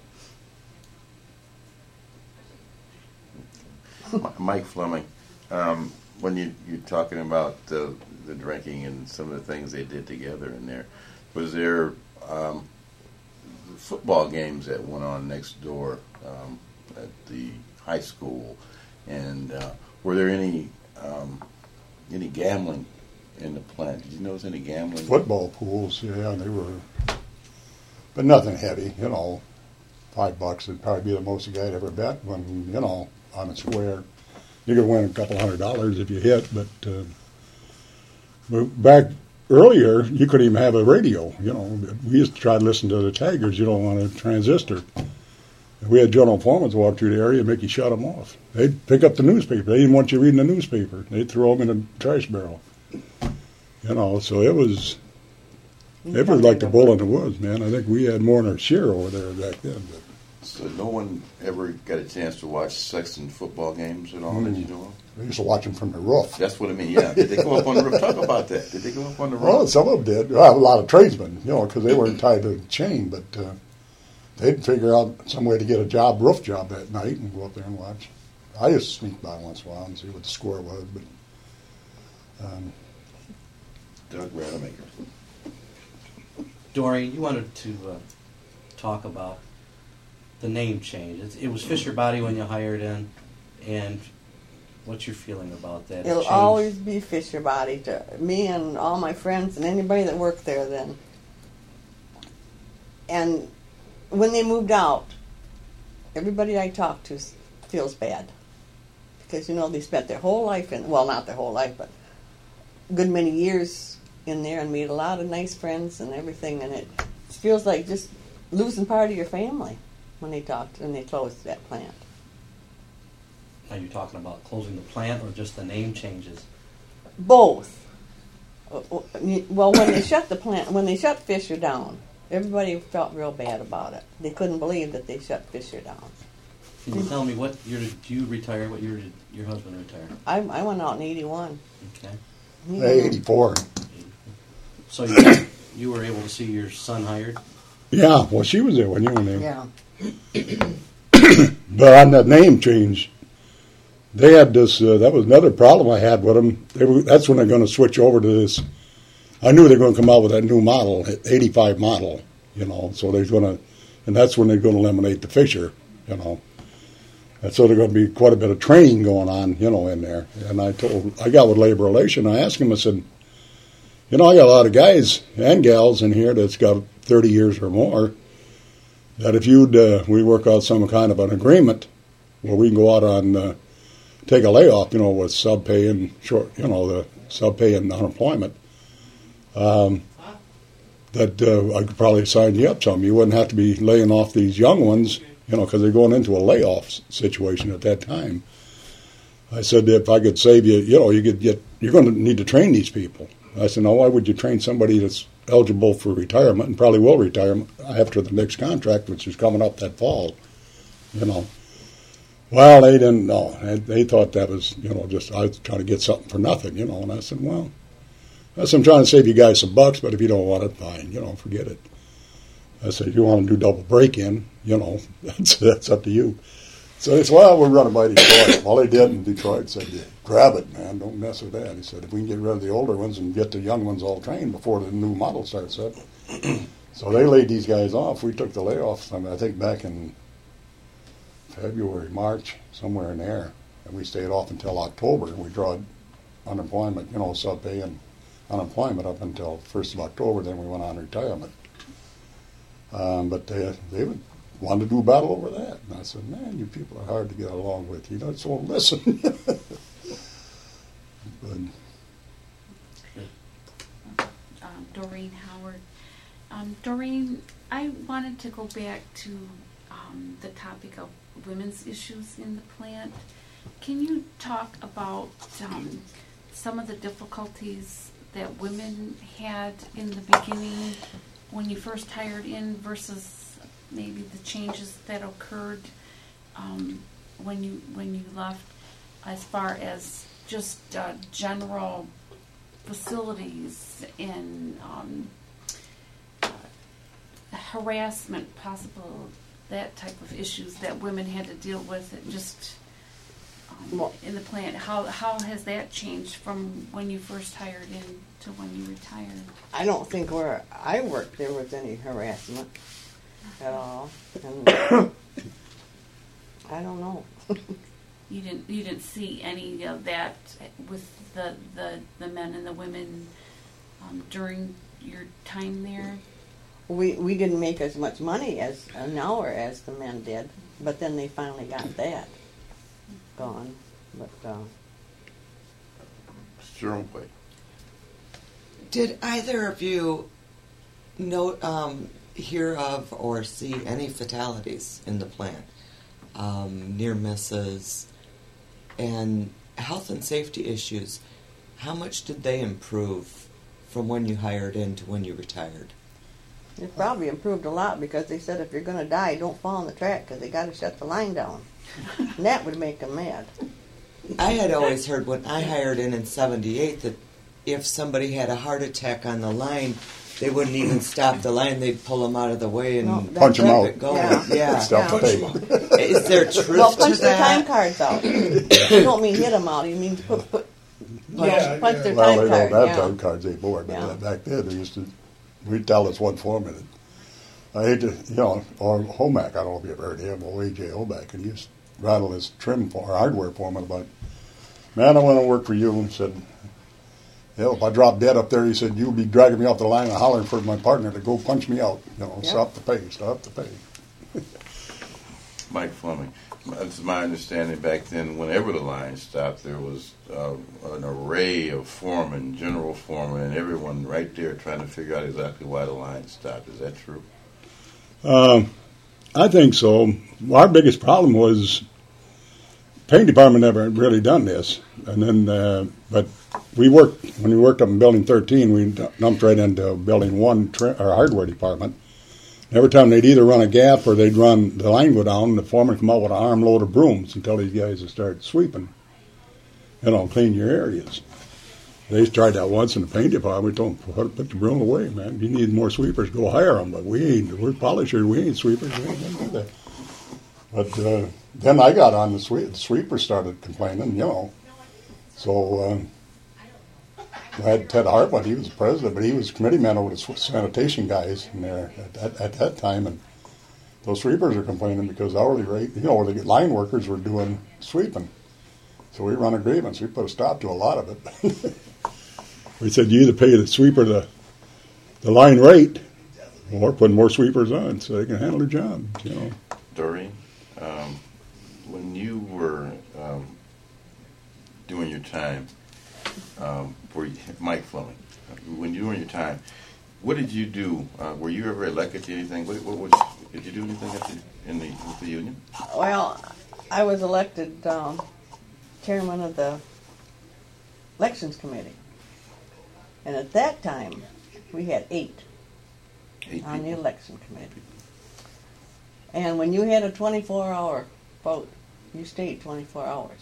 Mike Fleming, um, when you, you're talking about the, the drinking and some of the things they did together in there, was there um, football games that went on next door um, at the high school, and uh, were there any um, any gambling in the plant? Did you notice any gambling? Football pools, yeah, they were, but nothing heavy, you know. Five bucks would probably be the most a guy'd ever bet when, you know, on a square. You could win a couple hundred dollars if you hit, but, uh, but back earlier, you couldn't even have a radio, you know. We used to try to listen to the Tigers, you know, on a transistor. We had general foremans walk through the area and make you shut them off. They'd pick up the newspaper. They didn't want you reading the newspaper. They'd throw them in a trash barrel. You know, so it was, it was like the bull in the woods, man. I think we had more than our share over there back then. But. So no one ever got a chance to watch Sexton football games at all Mm. that you know of? We used to watch them from the roof. That's what I mean, yeah. Did they go up on the roof? Talk about that. Did they go up on the roof? Well, some of them did. Well, a lot of tradesmen, you know, because they weren't tied to a chain, but uh, they'd figure out some way to get a job, roof job that night and go up there and watch. I used to sneak by once in a while and see what the score was, but... Um, Doug Rademacher. Doreen, you wanted to uh, talk about the name change. It, it was Fisher Body when you hired in, and what's your feeling about that? It It'll changed. always be Fisher Body to me and all my friends and anybody that worked there then. And when they moved out, everybody I talked to feels bad. Because, you know, they spent their whole life in, well, not their whole life, but a good many years in there and made a lot of nice friends and everything. And it feels like just losing part of your family when they talked and they closed that plant. Are you talking about closing the plant or just the name changes? Both. Well, when they shut the plant, when they shut Fisher down, everybody felt real bad about it. They couldn't believe that they shut Fisher down. Can you tell me what year did you retire? What year did your husband retire? I, I went out in eighty-one. Okay. Hey, eighty-four. So you, you were able to see your son hired? Yeah, well, she was there when you were there. Yeah. But on that name change, they had this, uh, that was another problem I had with them. They were, that's when they're going to switch over to this. I knew they were going to come out with that new model, eighty-five model, you know, so they're going to, and that's when they're going to eliminate the Fisher, you know. And so there's going to be quite a bit of training going on, you know, in there. And I told, I got with Labor Relation, I asked him, I said, you know, I got a lot of guys and gals in here that's got thirty years or more, that if you'd, uh, we work out some kind of an agreement where we can go out on, uh, take a layoff, you know, with sub pay and short, you know, the sub pay and unemployment, um, that uh, I could probably sign you up some. You wouldn't have to be laying off these young ones, you know, because they're going into a layoff situation at that time. I said, if I could save you, you know, you could get, you're going to need to train these people. I said, no, why would you train somebody that's eligible for retirement and probably will retire after the next contract, which is coming up that fall, you know. Well, they didn't know. They, they thought that was, you know, just I was trying to get something for nothing, you know. And I said, well, I said, I'm trying to save you guys some bucks, but if you don't want it, fine, you know, forget it. I said, if you want to do double break-in, you know, that's, that's up to you. So they said, well, we're running by Detroit. All they did in Detroit said, yeah, grab it, man, don't mess with that. He said, if we can get rid of the older ones and get the young ones all trained before the new model starts up. So they laid these guys off. We took the layoffs, I, mean, I think back in February, March, somewhere in there. And we stayed off until October, and we drawed unemployment, you know, sub-pay and unemployment up until first of October. Then we went on retirement. Um, but they, they would, wanted to do battle over that. And I said, man, you people are hard to get along with. You don't so listen. But, Um, Doreen Howard. Um, Doreen, I wanted to go back to um, the topic of women's issues in the plant. Can you talk about um, some of the difficulties that women had in the beginning when you first hired in versus maybe the changes that occurred um, when you when you left, as far as just uh, general facilities and um, uh, harassment, possible that type of issues that women had to deal with, and just um, Well- in the plant. How how has that changed from when you first hired in to when you retired? I don't think where I worked there was any harassment at all. And I don't know. You didn't you didn't see any of that with the the, the men and the women um, during your time there? We we didn't make as much money as an hour as the men did, but then they finally got that gone. But uh, Sure, wait. Did either of you note, um, hear of, or see any fatalities in the plant? Um, near misses and health and safety issues. How much did they improve from when you hired in to when you retired? it probably improved a lot because they said if you're going to die, don't fall on the track because they got to shut the line down. And that would make them mad. I had always heard when I hired in in seventy-eight that if somebody had a heart attack on the line, they wouldn't even stop the line. They'd pull them out of the way and No, that's Punch 'em right. out. keep it going. Yeah. Yeah. Stop the tape. Is there truth Well, punch to their time that? cards out. You don't mean hit them out. You mean put, put Yeah, punch yeah. their Well, time they card. don't have Yeah. time cards anymore, but Yeah. uh, back then they used to, we'd tell us one foreman. And I hate to, you know, or Homack, I don't know if you ever heard of him, or A J Homack, and he used to rattle his trim for, or hardware foreman about, man, I want to work for you. And said, hell, if I drop dead up there, he said, you'll be dragging me off the line and hollering for my partner to go punch me out. You know, Yeah. stop the pay, stop the pay. Mike Fleming. It's my understanding back then, whenever the line stopped, there was uh, an array of foremen, general foremen, and everyone right there trying to figure out exactly why the line stopped. Is that true? Um, I think so. Our biggest problem was paint department never really done this, and then uh, but we worked when we worked up in building thirteen. We dumped right into building one, tra- our hardware department. Every time they'd either run a gap or they'd run the line go down, the foreman come out with an armload of brooms and tell these guys to start sweeping, you know, clean your areas. They tried that once in the paint department. We told them, put, put the broom away, man. If you need more sweepers, go hire them. But we ain't, we're polishers, we ain't sweepers. We ain't gonna do that. But uh, then I got on the sweep. The sweepers started complaining, you know. So um, I had Ted Hartwood, he was the president, but he was committee man over the sanitation guys in there at that, at that time. And those sweepers are complaining because hourly rate, you know, the line workers were doing sweeping. So we run a grievance. We put a stop to a lot of it. We said you either pay the sweeper the the line rate or put more sweepers on so they can handle their job, you know. Doreen, um, when you were um, doing your time, um, were you, Mike Fleming, when you were in your time, what did you do? Uh, were you ever elected to anything? What, what was, did you do anything at the, in the, with the union? Well, I was elected um, chairman of the elections committee. And at that time, we had eight Eight on the people. election committee. And when you had a twenty-four hour vote, you stayed twenty-four hours.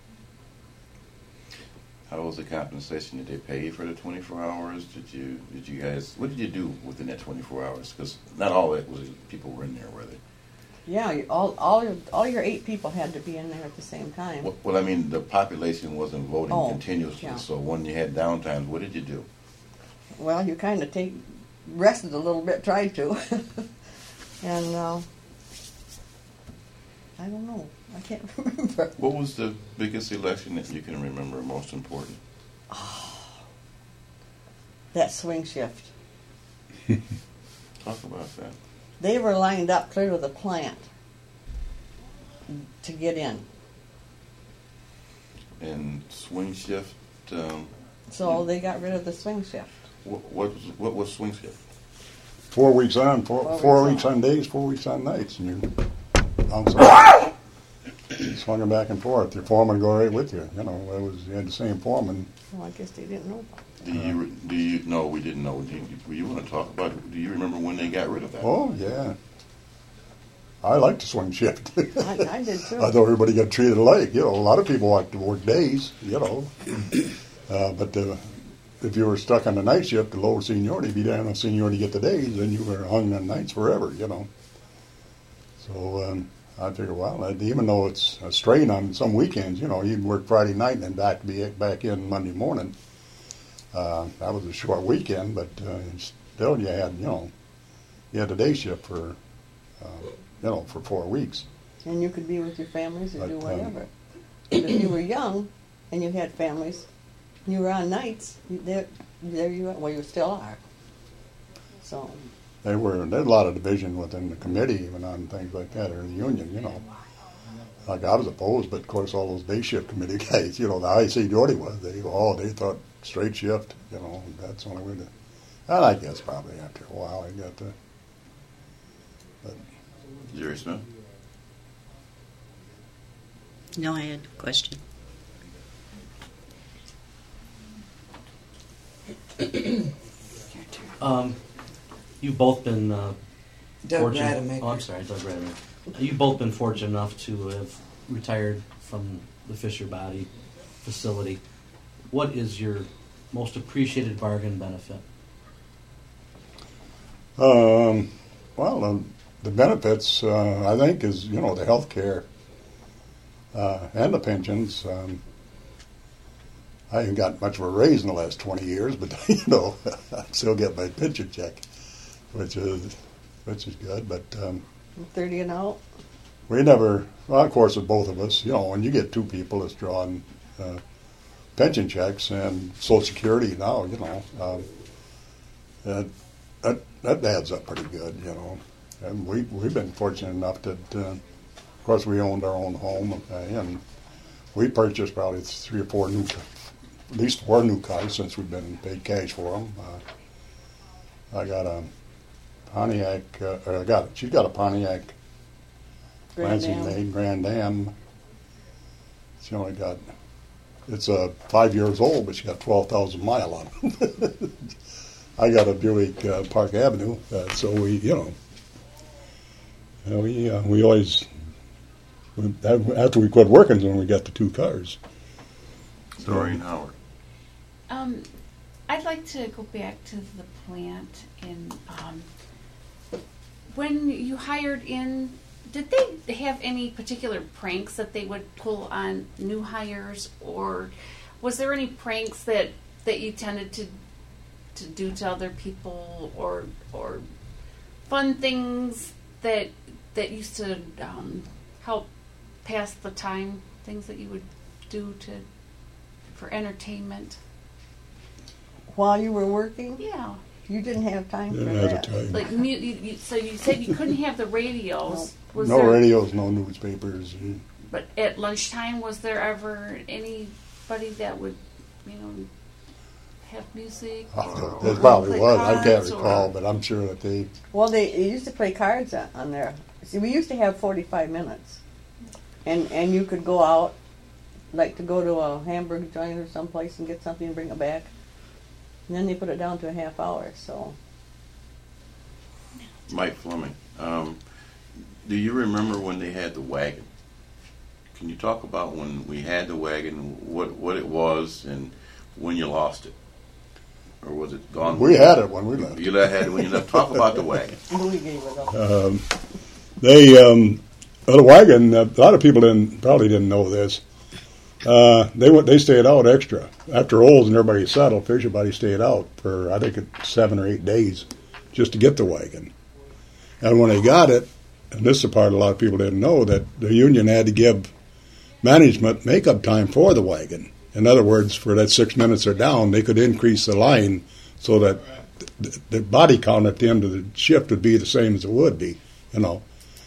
How was the compensation? Did they pay you for the twenty-four hours? Did you did you guys what did you do within that twenty-four hours? Because not all of it was people were in there, were they? Yeah, you- all all your, all your eight people had to be in there at the same time. Well, well I mean, the population wasn't voting Oh, continuously. yeah. So when you had downtimes, what did you do? Well, you kind of take rested a little bit, tried to, and uh, I don't know. I can't remember. What was the biggest election that you can remember most important? That swing shift. Talk about that. They were lined up clear to the plant to get in. And swing shift. Um, So they got rid of the swing shift. what, what was what was swing shift? Four weeks on, four, Four four weeks weeks on. on days, four weeks on nights, and you bounce around. Swung them back and forth. Your foreman would go right with you. You know, it was you had the same foreman. Well, I guess they didn't know. Do you re- do you no? We didn't know. Do you, do you want to talk about it? Do you remember when they got rid of that? Oh yeah, I liked the swing shift. I, I did too. I thought everybody got treated alike. You know, a lot of people like to work days. You know, uh, but the, if you were stuck on the night shift, the lower seniority, be down on seniority to get the days, then you were hung on nights forever. You know, so um, I figured, well, I'd- even though it's a strain on some weekends, you know, you'd work Friday night and then back be back in Monday morning. Uh, that was a short weekend, but uh, still, you had you know, you had the day shift for uh, you know for four weeks. And you could be with your families or But, do um, whatever. But if you were young and you had families, and you were on nights, you- there, there you are. Well, you still are. So, They were there's a lot of division within the committee, even on things like that, or the union. You know, like I was opposed, but of course all those day shift committee guys, you know, the I C Jordy was. They oh they thought straight shift. You know, that's the only way to. And I guess probably after a while I got to. But Jerry Smith. No, I had a question. Um, you've both been uh, Doug fortunate. Rademacher. Oh, I'm sorry, Doug Rademacher. You've both been fortunate enough to have retired from the Fisher Body facility. What is your most appreciated bargain benefit? Um, well, um, the benefits, uh, I think, is, you know, the health care uh, and the pensions. Um, I haven't got much of a raise in the last twenty years, but, you know, I still get my pension check, which is which is good. But um, thirty and out. we never, well, of course, with both of us, you know, when you get two people that's drawing uh, pension checks and Social Security now, you know, um, that, that that adds up pretty good, you know. And we we've been fortunate enough that, uh, of course, we owned our own home, uh, and we purchased probably three or four new, at least four new cars since we've been paid cash for them. Uh, I got a Pontiac, uh, or I got she's got a Pontiac Grand Lansing Am. made Grand Am. She only got, it's uh, five years old, but she got twelve thousand mile on it. I got a Buick uh, Park Avenue, uh, so we, you know, you know, we uh, we always, we, after we quit working, is when we got the two cars. Doreen Howard. Um, I'd like to go back to the plant and um, when you hired in, did they have any particular pranks that they would pull on new hires, or was there any pranks that, that you tended to to do to other people, or or fun things that that used to um, help pass the time, things that you would do to for entertainment? While you were working, Yeah. you didn't have time for Didn't have that. the time. Like mu- you, you, so you said you couldn't have the radios. Was No there, radios, no newspapers. you- But at lunchtime, was there ever anybody that would, you know, have music? Oh, or there probably play was. I can't cards, recall, or- but I'm sure that they. Well, they, they used to play cards on, on there. See, we used to have forty-five minutes, and and you could go out, like to go to a hamburger joint or someplace and get something and bring it back. And then they put it down to a half hour. So Mike Fleming. Um, do you remember when they had the wagon can you talk about when we had the wagon, what what it was, and when you lost it, or was it gone? We had it when we left. You had it when you left. Talk about the wagon. We gave it up. Um, they um, well, the wagon. Uh, a lot of people didn't probably didn't know this. Uh, they went. They stayed out extra after Olds and everybody settled. Fisher-Body stayed out for I think seven or eight days just to get the wagon. And when they got it, and this is the part a lot of people didn't know, that the union had to give management makeup time for the wagon. In other words, for that six minutes they're down, they could increase the line so that the, the body count at the end of the shift would be the same as it would be, you know.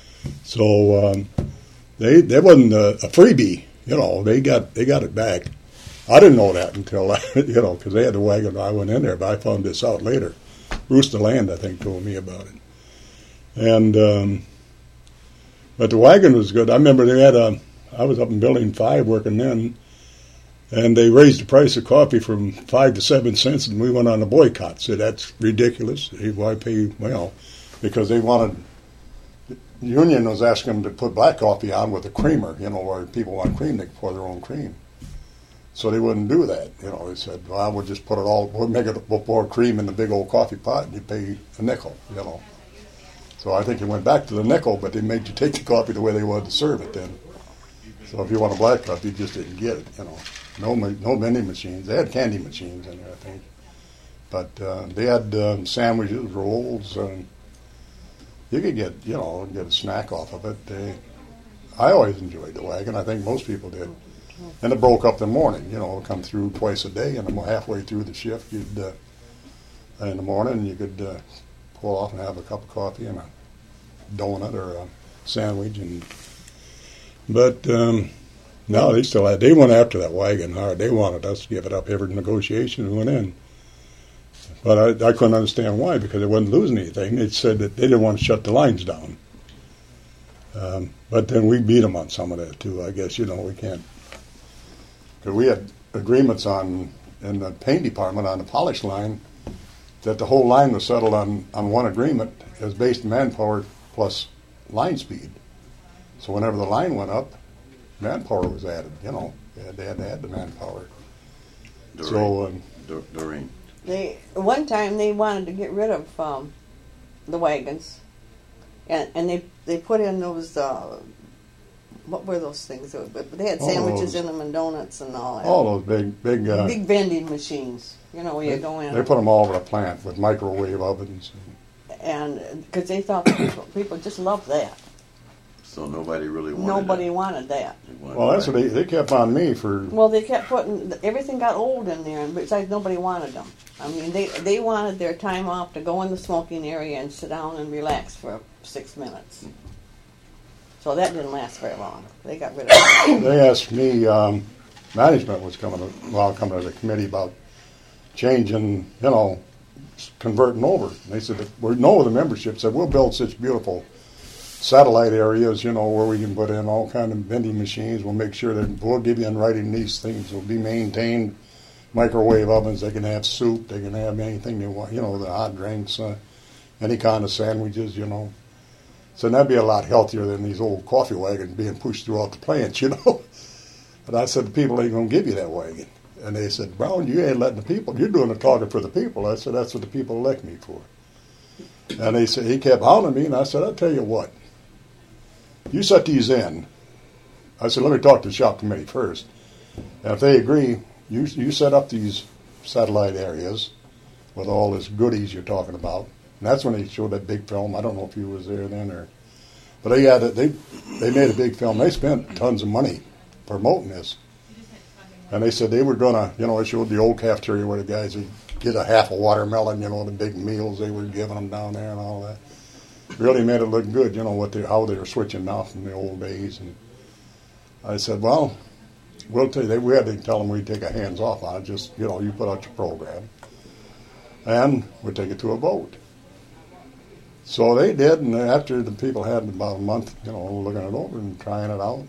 So um, they they wasn't a, a freebie, you know. They got they got it back. I didn't know that until you know because they had the wagon. I went in there, but I found this out later. Bruce DeLand, I think, told me about it, and um, but the wagon was good. I remember they had a. I was up in Building Five working then, and they raised the price of coffee from five to seven cents, and we went on a boycott. Said that's ridiculous. Why pay? Well, because they wanted. The union was asking them to put black coffee on with a creamer. You know, where people want cream, they can pour their own cream. So they wouldn't do that. You know, they said, "Well, we'll just put it all. We'll make it. We'll pour cream in the big old coffee pot, and you pay a nickel." You know. So I think it went back to the nickel, but they made you take the coffee the way they wanted to serve it then. So if you want a black cup, you just didn't get it, you know. No no vending machines. They had candy machines in there, I think. But uh, they had um, sandwiches, rolls, and you could get, you know, get a snack off of it. They, I always enjoyed the wagon. I think most people did. And it broke up in the morning, you know, come through twice a day, and halfway through the shift, you'd, uh, in the morning, you could uh, pull off and have a cup of coffee and a donut or a sandwich, and But um, no, they still had. They went after that wagon hard. They wanted us to give it up. Every negotiation went in, but I, I couldn't understand why, because it wasn't losing anything. They said that they didn't want to shut the lines down. Um, but then we beat them on some of that too. I guess you know we can't, because we had agreements on in the paint department on the polish line that the whole line was settled on on one agreement. It was based manpower plus line speed. So whenever the line went up, manpower was added. You know, they had, they had to add the manpower. Doreen. So um, Dor- Doreen. They one time they wanted to get rid of um, the wagons, and and they they put in those uh, what were those things? They had sandwiches in them and donuts and all that. all those big big uh, Big vending machines. You know, where you go in. They put them all over the plant with microwave ovens. And because they thought people, people just loved that. So nobody really wanted Nobody it. wanted that. They wanted Well, that's it. what they, they kept on me for. Well, they kept putting everything got old in there, and besides, nobody wanted them. I mean, they they wanted their time off to go in the smoking area and sit down and relax for six minutes. So that didn't last very long. They got rid of it. They asked me. Um, management was coming to, well, coming to the committee about changing, you know, converting over. And they said, we know the membership said we'll build such beautiful satellite areas, you know, where we can put in all kind of vending machines. We'll make sure that we'll give you in writing these things will be maintained. Microwave ovens, they can have soup, they can have anything they want, you know, the hot drinks, uh, any kind of sandwiches, you know. So that'd be a lot healthier than these old coffee wagons being pushed throughout the plant, you know. And I said, the people ain't going to give you that wagon. And they said, Brown, you ain't letting the people, you're doing the talking for the people. I said, that's what the people elect me for. And they said, he kept hollering at me, and I said, I'll tell you what. You set these in. I said, let me talk to the shop committee first. And if they agree, you you set up these satellite areas with all this goodies you're talking about. And that's when they showed that big film. I don't know if you was there then or, but they had it, they they made a big film. They spent tons of money promoting this. And they said they were gonna, you know, they showed the old cafeteria where the guys would get a half a watermelon, you know, the big meals they were giving them down there and all that. Really made it look good, you know, what they how they were switching now from the old days. And I said, well, we'll tell you, they, we had to tell them we'd take our hands off on it. Just, you know, you put out your program, and we'd take it to a vote. So they did, and after the people had about a month, you know, looking it over and trying it out,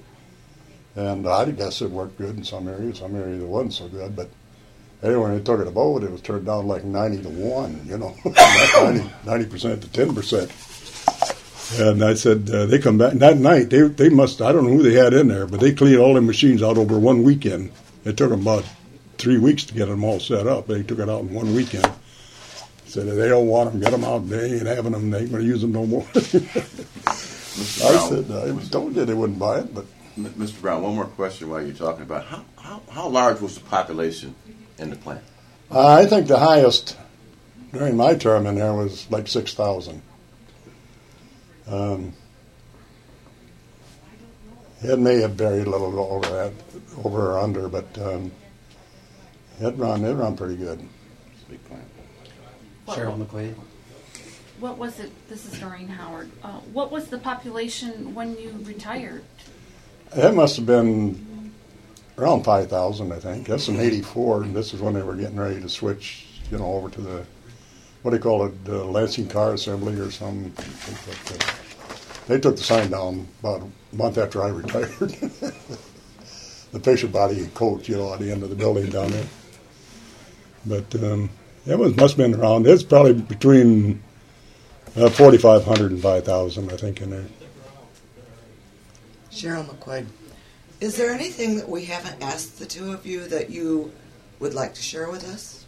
and I guess it worked good in some areas. Some areas it wasn't so good, but anyway, when they took it to vote, it was turned down like ninety to one, you know, ninety percent to ten percent. And I said, uh, they come back. And that night, they they must, I don't know who they had in there, but they cleaned all the machines out over one weekend. It took them about three weeks to get them all set up. They took it out in one weekend. Said, they don't want them, get them out. They ain't having them. They ain't going to use them no more. I said, I told you they wouldn't buy it, but. Mister Brown, one more question while you're talking about how, how, how large was the population in the plant? Uh, I think the highest during my term in there was like six thousand. Um, it may have varied a little over that, over or under, but um, it run it run pretty good. It's a big plant. Cheryl McQuaid. What was it? This is Doreen Howard. Uh, what was the population when you retired? It must have been around five thousand, I think. That's in eighty-four, and this is when they were getting ready to switch, you know, over to the, what do you call it, the Lansing Car Assembly or something. They took the sign down about a month after I retired. The Fisher Body coach, you know, at the end of the building down there. But um, it was must have been around, it's probably between uh, forty-five hundred and five thousand, I think, in there. Cheryl McQuaid, is there anything that we haven't asked the two of you that you would like to share with us?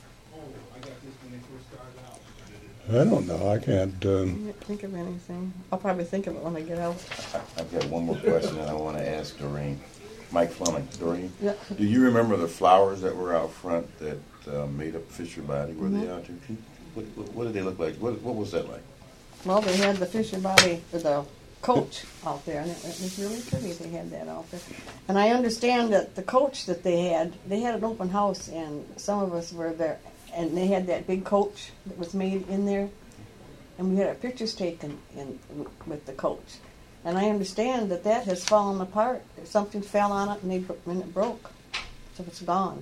I don't know. I can't. Um, Can't think of anything. I'll probably think of it when I get out. I've got one more question that I want to ask Doreen. Mike Fleming. Doreen, Yeah. do you remember the flowers that were out front that uh, made up Fisher Body? Were Mm-hmm. they out there? What, what, what did they look like? What, what was that like? Well, they had the Fisher Body, the coach out there, and it, it was really pretty. They had that out there. And I understand that the coach that they had, they had an open house, and some of us were there, and they had that big coach that was made in there, and we had our pictures taken in with the coach. And I understand that that has fallen apart. Something fell on it, and, they, and it broke, so it's gone.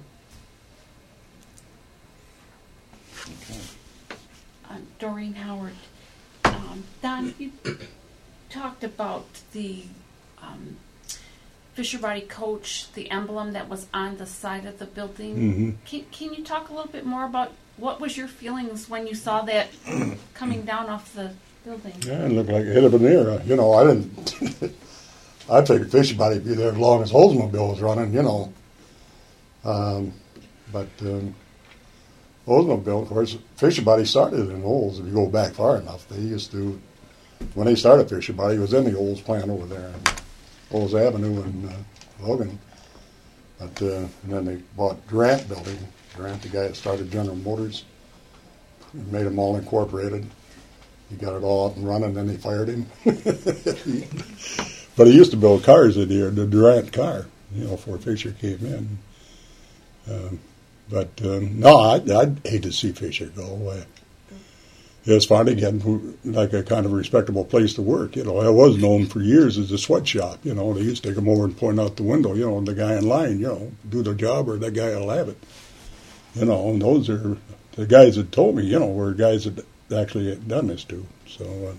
Okay. Uh, Doreen Howard. Um, Don, you talked about the um, Fisher Body coach, the emblem that was on the side of the building. mm-hmm. Can, can you talk a little bit more about what was your feelings when you saw that coming down off the building? Yeah, it looked like it had been there. You know, I didn't. I figured Fisher Body would be there as long as Oldsmobile was running. You know, um, but um, Oldsmobile, of course, Fisher Body started in Olds. If you go back far enough, they used to. When they started Fisher Body, it was in the Olds plant over there, on Olds Avenue in uh, Logan. But uh, and then they bought Durant Building. Durant, the guy that started General Motors, made them all incorporated. He got it all up and running, then they fired him. But he used to build cars in here, the Durant car, you know, before Fisher came in. Um, but um, no, I'd, I'd hate to see Fisher go away. It's finally getting like a kind of respectable place to work. You know, it was known for years as a sweatshop. You know, they used to take them over and point out the window. You know, the guy in line. You know, do their job or that guy will have it. You know, and those are the guys that told me. You know, were guys that actually had done this to. So. Uh,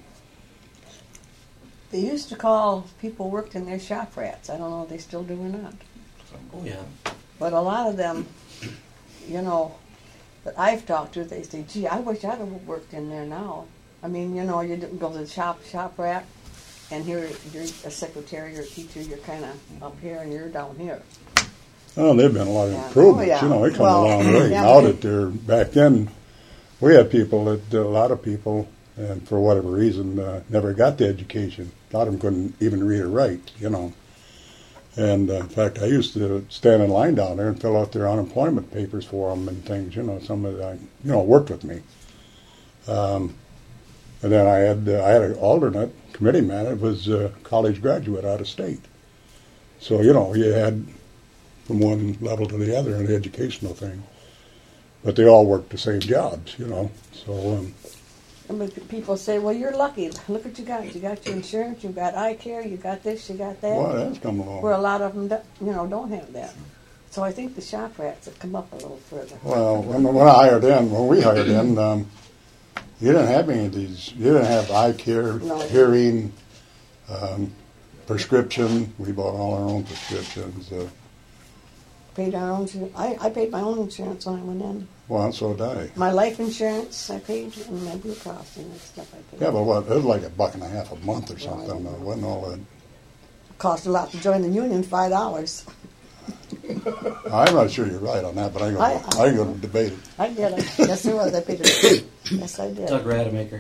They used to call people worked in their shop rats. I don't know if they still do or not. Oh, yeah. But a lot of them, you know, that I've talked to, they say, gee, I wish I'd have worked in there now. I mean, you know, you didn't go to the shop, shop rat, and here you're a secretary or a teacher, you're kind of up here and you're down here. Oh, they've been a lot of Yeah. improvements. Oh, yeah. You know, they come Well, a long way. yeah, Now but that they're back then, we had people that a lot of people, and for whatever reason, uh, never got the education. A lot of them couldn't even read or write. You know, and uh, in fact, I used to stand in line down there and fill out their unemployment papers for them and things. You know, some of that, you know, worked with me. Um, and then I had uh, I had an alternate committee man. It was a college graduate out of state. So you know, you had from one level to the other in the educational thing. But they all worked the same jobs, you know. So, um, And but people say, well, you're lucky. Look what you got. You got your insurance, you got eye care, you got this, you got that. well, that's come along. Where a lot of them, do, you know, don't have that. So I think the shop rats have come up a little further. Well, when, when I hired in, when we hired in, um, you didn't have any of these. You didn't have eye care, No. hearing, um, prescription. We bought all our own prescriptions. Uh, Paid our own. I, I paid my own insurance when I went in. Well, so did I. My life insurance I paid, and my Blue Cross and that stuff I paid. Yeah, but what, it was like a buck and a half a month or something. It wasn't all that. Cost a lot to join the union, five dollars. I'm not sure you're right on that, but I ain't gonna, I- I ain't gonna debate it. I did it. Yes, it was. I paid it. Yes, I did. Doug Rademacher.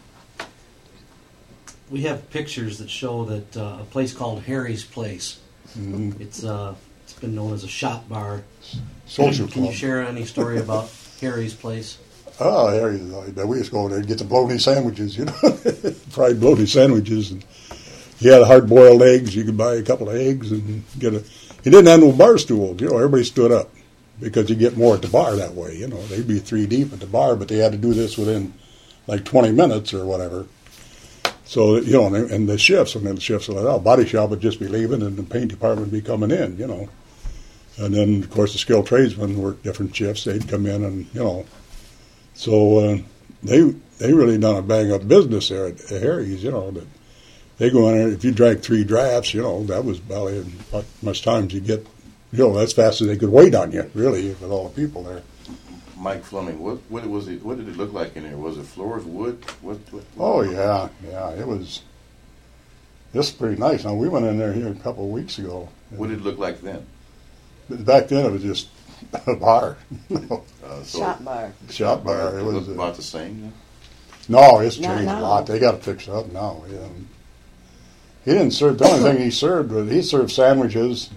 We have pictures that show that uh, a place called Harry's Place. Mhm. It's uh, it's been known as a shop bar. Social Can you club. share any story about Harry's Place? Oh, Harry's like that. We used to go over there and get the bologna sandwiches, you know, fried bologna sandwiches. And he had hard-boiled eggs. You could buy a couple of eggs and get a. He didn't have no bar stools. You know, everybody stood up because you get more at the bar that way. You know, they'd be three deep at the bar, but they had to do this within like twenty minutes or whatever. So, you know, and, they, and the shifts, and then the shifts, like, oh, body shop would just be leaving and the paint department would be coming in, you know. And then, of course, the skilled tradesmen worked different shifts. They'd come in and, you know. So uh, they they really done a bang-up business there at Harry's, you know. That they go in there, if you drank three drafts, you know, that was about as much time as you get, you know, as fast as they could wait on you, really, with all the people there. Mike Fleming, what what was it? What did it look like in there? Was it floors, wood? What? what, what Oh, yeah, yeah, it was, it's pretty nice. Now, we went in there here a couple of weeks ago. What did it look like then? But back then, it was just a bar. Uh, so Shop bar. Shop bar. It It was looked uh, about the same. Then? no, it's Not changed a now. lot. They got it fixed up now. Yeah. He didn't serve. The only thing he served was he served sandwiches.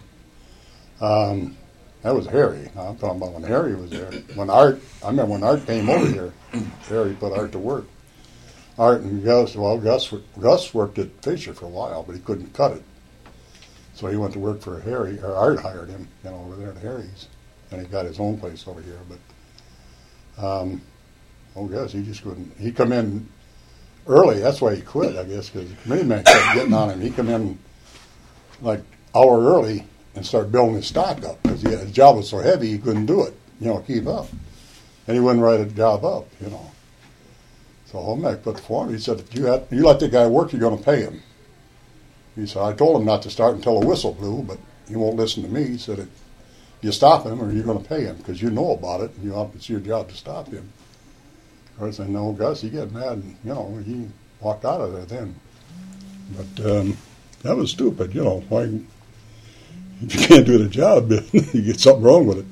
Um, that was Harry. I'm talking about when Harry was there. When Art, I remember when Art came over here. Harry put Art to work. Art and Gus. Well, Gus Gus worked at Fisher for a while, but he couldn't cut it. So he went to work for Harry, or Art hired him, you know, over there at Harry's, and he got his own place over here. But, um, oh, Gus, he just couldn't. He come in early. That's why he quit, I guess, because the committee man kept getting on him. He come in like hour early and start building his stock up because his job was so heavy he couldn't do it, you know, keep up. And he wouldn't write a job up, you know. So Holmack put the form. He said, if you, had, you let the guy work, you're going to pay him. He said, I told him not to start until a whistle blew, but he won't listen to me. He said, you stop him or you're going to pay him because you know about it and you it's your job to stop him. I said, no, Gus, he get mad and, you know, he walked out of there then. But um, that was stupid, you know. Why, if you can't do the job, you get something wrong with it.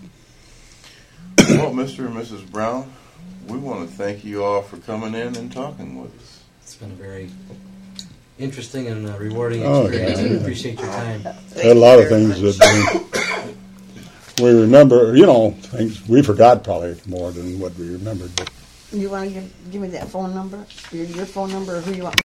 Well, Mister and Missus Brown, we want to thank you all for coming in and talking with us. It's been a very interesting and uh, rewarding Oh, experience. yeah. We appreciate your time. Had a lot of things that we, we remember, you know, things we forgot probably more than what we remembered. But You want to give, give me that phone number? Your, your phone number or who you want?